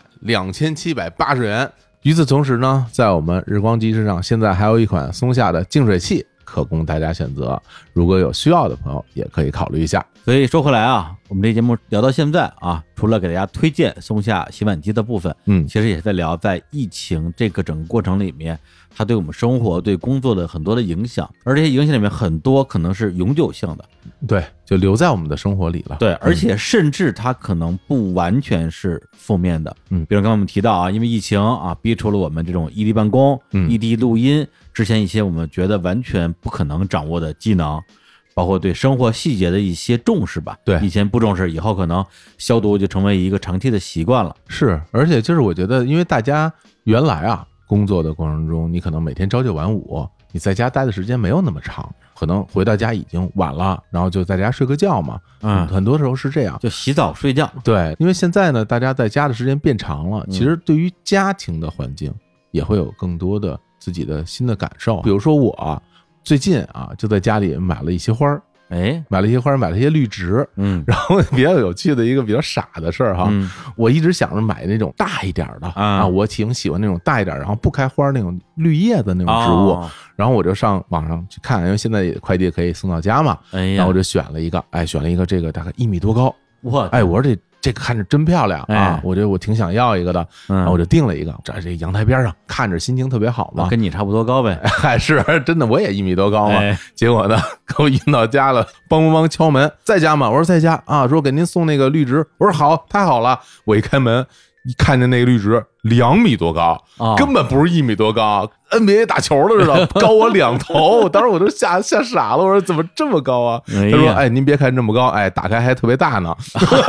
，2780元。与此同时呢，在我们日光集市上现在还有一款松下的净水器可供大家选择，如果有需要的朋友也可以考虑一下。 所以说回来啊，我们这节目聊到现在啊，除了给大家推荐松下洗碗机的部分，其实也是在聊在疫情这个整个过程里面，它对我们生活、对工作的很多的影响，而这些影响里面很多可能是永久性的， 对，就留在我们的生活里了。 对，而且甚至它可能不完全是负面的，比如刚才我们提到啊，因为疫情啊，逼出了我们这种异地办公、异地录音，之前一些我们觉得完全不可能掌握的技能。包括对生活细节的一些重视吧， 对， 以前不重视，以后可能消毒就成为一个长期的习惯了。 是，而且就是我觉得，因为大家原来啊工作的过程中，你可能每天朝9晚5，你在家待的时间没有那么长，可能回到家已经晚了，然后就在家睡个觉嘛，很多时候是这样， 就洗澡睡觉。 对，因为现在呢，大家在家的时间变长了，其实对于家庭的环境也会有更多的自己的新的感受。比如说最近啊，就在家里买了一些花儿。买了一些花，买了一些绿植，然后比较有趣的一个比较傻的事儿哈，我一直想着买那种大一点的啊，我挺喜欢那种大一点，然后不开花那种绿叶的那种植物，然后我就上网上去看，因为现在快递可以送到家嘛，然后我就选了一个这个大概1米多高，我说这个看着真漂亮啊！我觉得我挺想要一个的，然后我就订了一个，在这阳台边上看着，心情特别好嘛。 跟你差不多高呗， 还是真的，我也1米多高嘛。结果呢，给我运到家了，梆敲门，在家吗？我说在家啊，说给您送那个绿植。我说好，太好了。我一开门，一看见那个绿植2米多高，根本不是1米多高，NBA 打球的似的，高我2头。当时我都吓傻了，我说怎么这么高啊？他说您别看这么高，打开还特别大呢。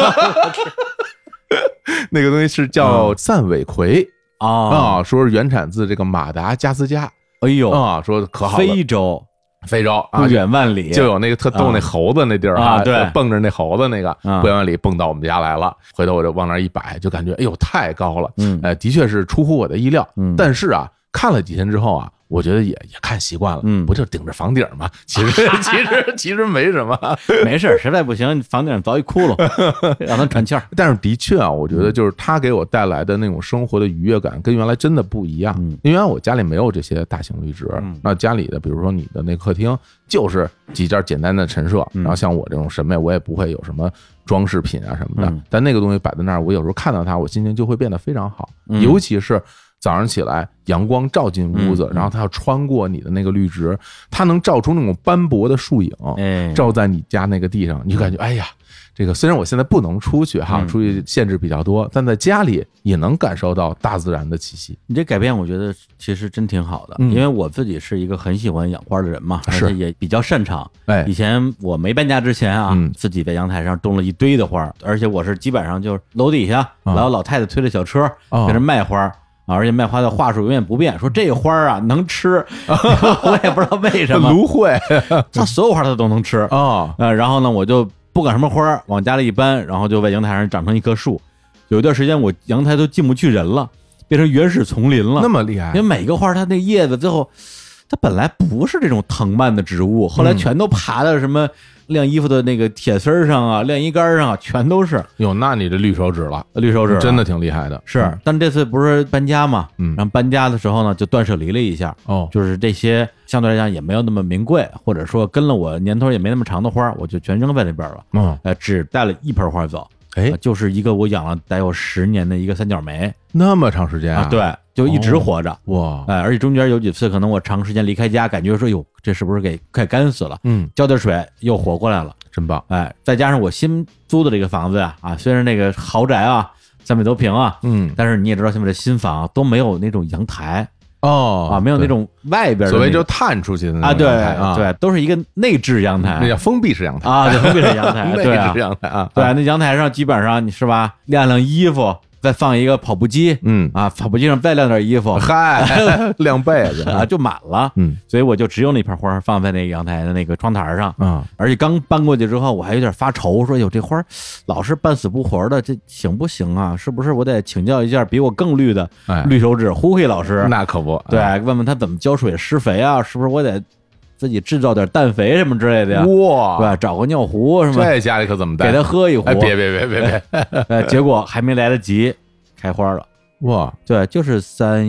那个东西是叫散尾葵说是原产自这个马达加斯加。说可好了，非洲不远万里就有那个特逗那猴子那地儿对，蹦着那猴子那个不远万里蹦到我们家来了。回头我就往那一摆，就感觉哎呦太高了，的确是出乎我的意料。但是啊，看了几天之后啊，我觉得也看习惯了，不就顶着房顶吗？其实没什么， 没事，实在不行房顶凿一窟窿，让它喘气儿。 但是的确啊，我觉得就是它给我带来的那种生活的愉悦感，跟原来真的不一样。因为原来我家里没有这些大型绿植，那家里的比如说你的那客厅就是几件简单的陈设，然后像我这种审美，我也不会有什么装饰品啊什么的。但那个东西摆在那儿，我有时候看到它，我心情就会变得非常好，尤其是早上起来，阳光照进屋子，然后它要穿过你的那个绿植，它能照出那种斑驳的树影，照在你家那个地上，你就感觉哎呀，这个虽然我现在不能出去哈，出去限制比较多，但在家里也能感受到大自然的气息。 你这改变，我觉得其实真挺好的，因为我自己是一个很喜欢养花的人嘛，而且也比较擅长。以前我没搬家之前啊，自己在阳台上种了一堆的花，而且我是基本上就是楼底下老太太推着小车在这卖花。而且卖花的话术永远不变，说这个花啊能吃，我也不知道为什么。 芦荟， 它所有花它都能吃然后呢，我就不管什么花往家里一搬，然后就在阳台上长成一棵树。有一段时间我阳台都进不去人了，变成原始丛林了。 那么厉害？ 因为每个花它那叶子最后，它本来不是这种藤蔓的植物，后来全都爬到什么晾衣服的那个铁丝上啊，晾衣杆上啊，全都是。 哟，那你这绿手指了，真的挺厉害的。 是，但这次不是搬家嘛，然后搬家的时候呢，就断舍离了一下。就是这些相对来讲也没有那么名贵，或者说跟了我年头也没那么长的花，我就全扔在那边了。只带了一盆花走。就是一个我养了得有10年的一个三角梅， 那么长时间啊？ 对，就一直活着。 哇！ 而且中间有几次可能我长时间离开家，感觉说哟，这是不是给快干死了？浇点水又活过来了， 真棒！ 再加上我新租的这个房子呀，虽然那个豪宅啊，300多平啊，但是你也知道现在这新房都没有那种阳台。没有那种外边的， 所谓就探出去的那种阳台对，都是一个内置阳台， 那叫封闭式阳台对，封闭式阳台， 内置阳台对，那阳台上基本上你是吧，晾衣服，再放一个跑步机，跑步机上再晾点衣服， 晾被子就满了，所以我就只有那盆花放在那个阳台的那个窗台上，而且刚搬过去之后，我还有点发愁，说有这花老是半死不活的，这行不行啊？是不是我得请教一下比我更绿的绿手指胡黑老师？ 那可不， 对，问问他怎么浇水施肥啊？是不是我得自己制造点氮肥什么之类的呀？ 哇， 对，找个尿壶什么， 这家里可怎么带？ 给他喝一壶。 别， 结果还没来得及开花了。 哇， 对，就是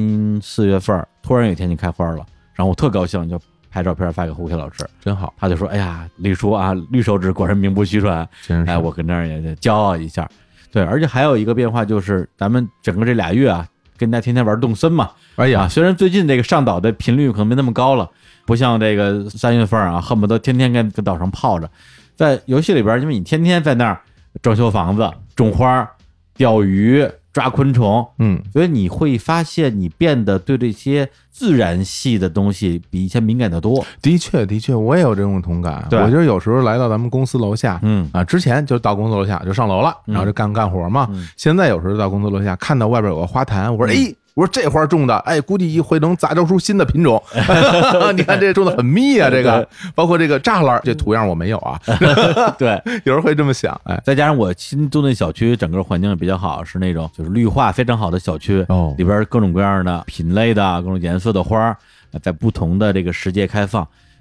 3、4月份，突然有一天就开花了，然后我特高兴，就拍照片发给胡黑老师， 真好。 他就说：“哎呀，李叔啊，绿手指果然名不虚传， 真是。” 我跟这儿也骄傲一下。对，而且还有一个变化就是，咱们整个这2月啊，跟大家天天玩动森嘛。 哎呀， 虽然最近这个上岛的频率可能没那么高了，不像这个3月份啊，恨不得天天跟岛上泡着。在游戏里边，因为你天天在那儿装修房子、种花、钓鱼、抓昆虫，所以你会发现你变得对这些自然系的东西比以前敏感得多。 的确，我也有这种同感。我就有时候来到咱们公司楼下，之前就到公司楼下就上楼了，然后就干活嘛。现在有时候到公司楼下看到外边有个花坛，我说这花种的，估计一回能杂交出新的品种。你看这种的很密啊，这个包括这个栅栏，这图样我没有啊。 对， 有人会这么想。 再加上我新租那小区，整个环境也比较好，是那种就是绿化非常好的小区，里边各种各样的品类的、各种颜色的花，在不同的这个时节开放。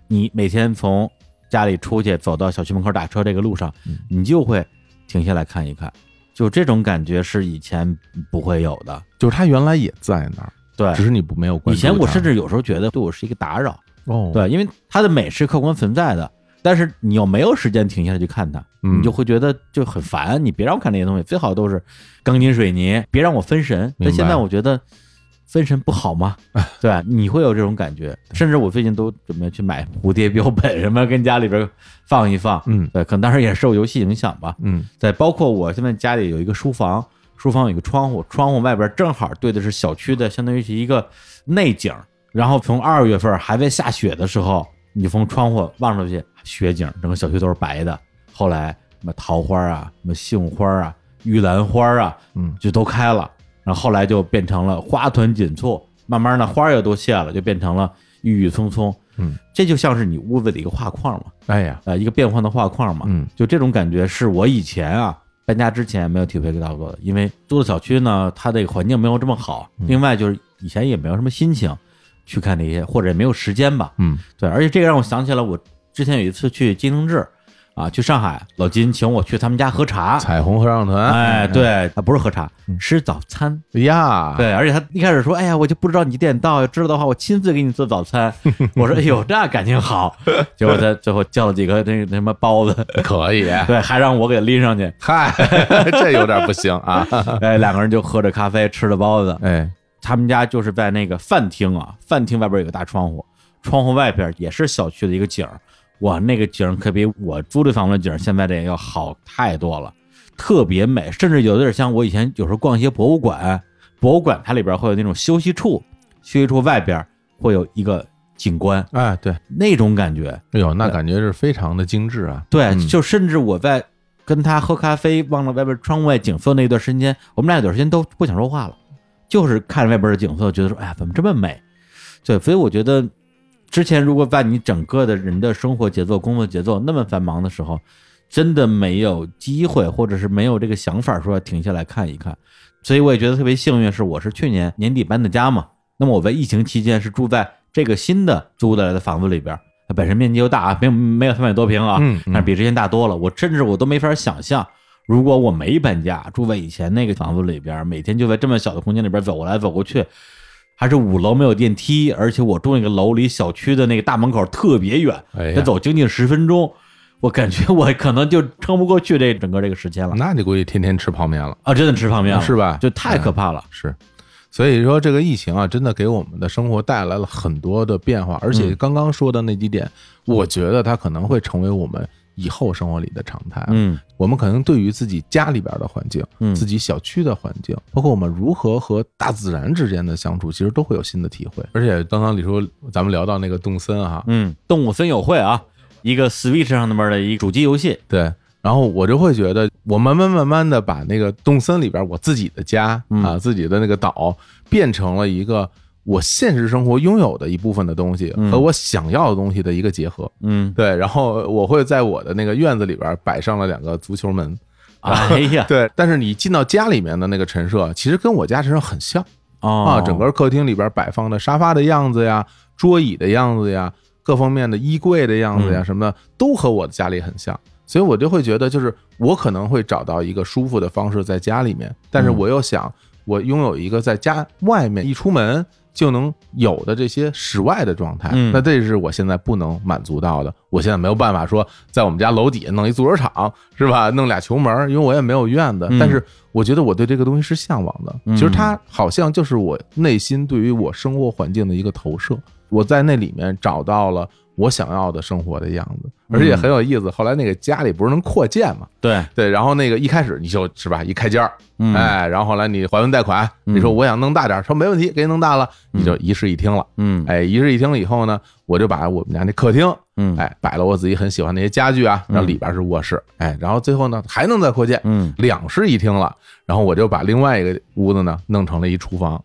你每天从家里出去走到小区门口打车这个路上，你就会停下来看一看，就这种感觉是以前不会有的， 就是它原来也在那儿， 对， 只是你没有关注它。 以前我甚至有时候觉得对我是一个打扰，对，因为它的美是客观存在的，但是你又没有时间停下来去看它，你就会觉得就很烦，你别让我看那些东西，最好都是钢筋水泥，别让我分神。但现在我觉得分神不好吗？对，你会有这种感觉，甚至我最近都准备去买蝴蝶标本什么，跟家里边放一放。对，可能当然也受游戏影响吧。对，包括我现在家里有一个书房有一个窗户外边正好对的是小区的，相当于是一个内景。然后从2月份还在下雪的时候，你从窗户望出去，雪景，整个小区都是白的。后来什么桃花啊，什么杏花啊，玉兰花啊，就都开了。然后后来就变成了花团锦簇，慢慢的花也都谢了，就变成了郁郁葱葱。这就像是你屋子的一个画框嘛， 哎呀， 一个变换的画框嘛。就这种感觉是我以前搬家之前没有体会到过的，因为租的小区呢，它这个环境没有这么好。另外就是以前也没有什么心情去看这些，或者也没有时间吧。对，而且这个让我想起了我之前有一次去金承志。去上海，老金请我去他们家喝茶， 彩虹合唱团。 哎，对，他不是喝茶，吃早餐呀。 对，而且他一开始说，哎呀，我就不知道你几点到，知道的话我亲自给你做早餐。我说，哎呦，这感情好。结果他最后叫了几个那什么包子， 可以， 对，还让我给拎上去。 嗨，这有点不行啊。 哎，两个人就喝着咖啡，吃着包子。哎，他们家就是在那个饭厅饭厅外边有个大窗户，窗户外边也是小区的一个景。哇，那个景可比我租的房子的景现在这要好太多了，特别美，甚至有点像我以前有时候逛一些博物馆它里边会有那种休息处外边会有一个景观， 哎，对， 那种感觉， 哎呦，那感觉是非常的精致啊。 对，就甚至我在跟他喝咖啡，望着外边窗外景色那段时间，我们俩有段时间都不想说话了，就是看着外边的景色，觉得说，哎呀，怎么这么美？对，所以我觉得。之前如果在你整个的人的生活节奏、工作节奏那么繁忙的时候，真的没有机会，或者是没有这个想法说要停下来看一看。所以我也觉得特别幸运，是我是去年年底搬的家嘛。那么我在疫情期间是住在这个新的租的来的房子里边，它本身面积又大，没有300多平但是比之前大多了。我甚至我都没法想象，如果我没搬家，住在以前那个房子里边，每天就在这么小的空间里边走过来走过去。还是5楼没有电梯，而且我住那个楼离小区的那个大门口特别远，得走将近10分钟，我感觉我可能就撑不过去整个这个时间了。 那你估计天天吃泡面了啊！真的吃泡面了， 是吧？ 就太可怕了。 是，所以说这个疫情真的给我们的生活带来了很多的变化，而且刚刚说的那几点，我觉得它可能会成为我们以后生活里的常态。我们可能对于自己家里边的环境，自己小区的环境，包括我们如何和大自然之间的相处，其实都会有新的体会。而且刚刚李叔咱们聊到那个动森动物森友会一个 Switch 上面的一个主机游戏。 对，然后我就会觉得，我慢慢的把那个动森里边我自己的家自己的那个岛变成了一个我现实生活拥有的一部分的东西和我想要的东西的一个结合。对，然后我会在我的那个院子里边摆上了2个足球门。 哎呀， 对，但是你进到家里面的那个陈设，其实跟我家陈设很像整个客厅里边摆放的沙发的样子呀、桌椅的样子呀、各方面的衣柜的样子呀什么的，都和我的家里很像。所以我就会觉得，就是我可能会找到一个舒服的方式在家里面，但是我又想我拥有一个在家外面一出门就能有的这些室外的状态，那这是我现在不能满足到的。我现在没有办法说在我们家楼底下弄一足球场，是吧？弄2球门，因为我也没有院子。但是我觉得我对这个东西是向往的。其实它好像就是我内心对于我生活环境的一个投射。我在那里面找到了我想要的生活的样子，而且也很有意思。后来那个家里不是能扩建嘛？对，然后那个一开始你就是吧，一开间然后后来你还完贷款，你说我想弄大点，说没问题，给你弄大了，你就一室一厅了。一室一厅了以后呢，我就把我们家那客厅，摆了我自己很喜欢那些家具然后里边是卧室，然后最后呢还能再扩建，2室一厅了，然后我就把另外一个屋子呢弄成了一厨房。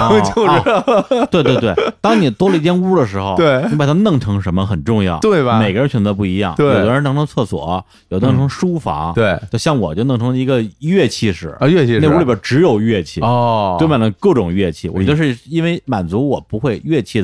对，当你多了一间屋的时候， 对， 你把它弄成什么很重要， 对吧？ 每个人选择不一样，有的人弄成厕所，有的弄成书房， 对， 就像我就弄成一个乐器室乐器室， 那屋里边只有乐器堆满了各种乐器。我觉得是因为满足我不会乐器的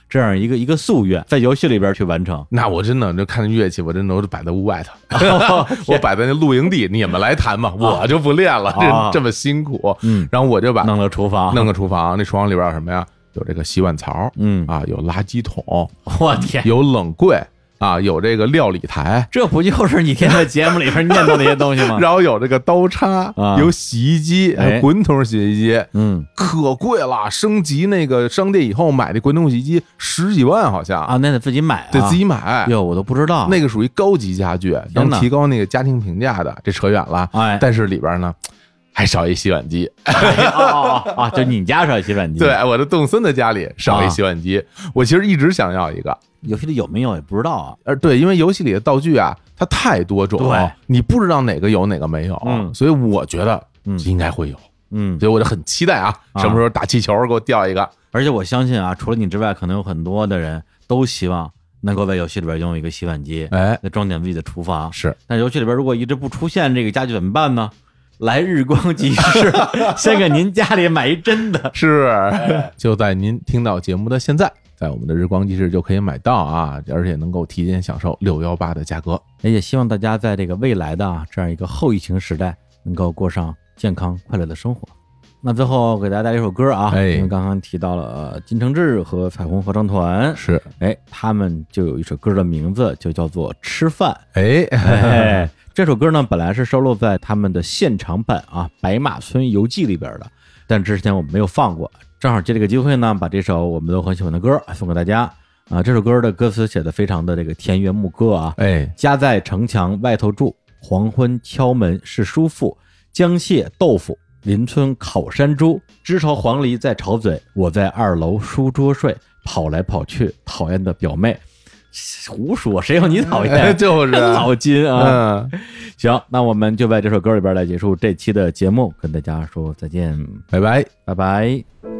这样一个夙愿，在游戏里边去完成。 那我真的就看乐器，我真的都摆在屋外头，我摆在那露营地，你们来弹吧，我就不练了，这么辛苦。然后我就把弄个厨房， 那厨房里边有什么呀？有这个洗碗槽，有垃圾桶， 我天， 有冷柜。有这个料理台， 这不就是你天在节目里边念叨那些东西吗？ 然后有这个刀叉，有洗衣机，滚筒洗衣机，可贵了。升级那个商店以后买的滚筒洗衣机10几万，好像那得自己买， 得自己买。 哟，我都不知道， 那个属于高级家具，能提高那个家庭评价的。这扯远了，但是里边呢还少一洗碗机。 就你家少一洗碗机？ 对，我的动森的家里少一洗碗机。我其实一直想要一个。 游戏里有没有也不知道啊。 对，因为游戏里的道具啊，它太多种，对，你不知道哪个有哪个没有，所以我觉得应该会有，所以我就很期待什么时候打气球给我掉一个。 而且我相信除了你之外，可能有很多的人都希望能够在游戏里边拥有一个洗碗机，再装点自己的厨房。 是， 但游戏里边如果一直不出现这个家具怎么办呢？来日光集市，先给您家里买一真的。 是，就在您听到节目的现在。在我们的日光集市就可以买到而且能够提前享受618的价格。 也希望大家在这个未来的这样一个后疫情时代，能够过上健康快乐的生活。那最后给大家带来一首歌因为刚刚提到了金承志和彩虹合唱团， 是， 他们就有一首歌的名字就叫做《吃饭》。这首歌呢本来是收录在他们的现场版《白马村游记》里边的，但之前我们没有放过。正好借这个机会呢，把这首我们都很喜欢的歌送给大家这首歌的歌词写的非常的这个田园牧歌家在城墙外头住，黄昏敲门是叔父，姜蟹豆腐，邻村烤山猪，枝头黄鹂在吵嘴，我在2楼书桌睡，跑来跑去，讨厌的表妹。胡说，谁有你讨厌？ 就是老金行，那我们就在这首歌里边来结束这期的节目，跟大家说再见， 拜拜， 拜拜。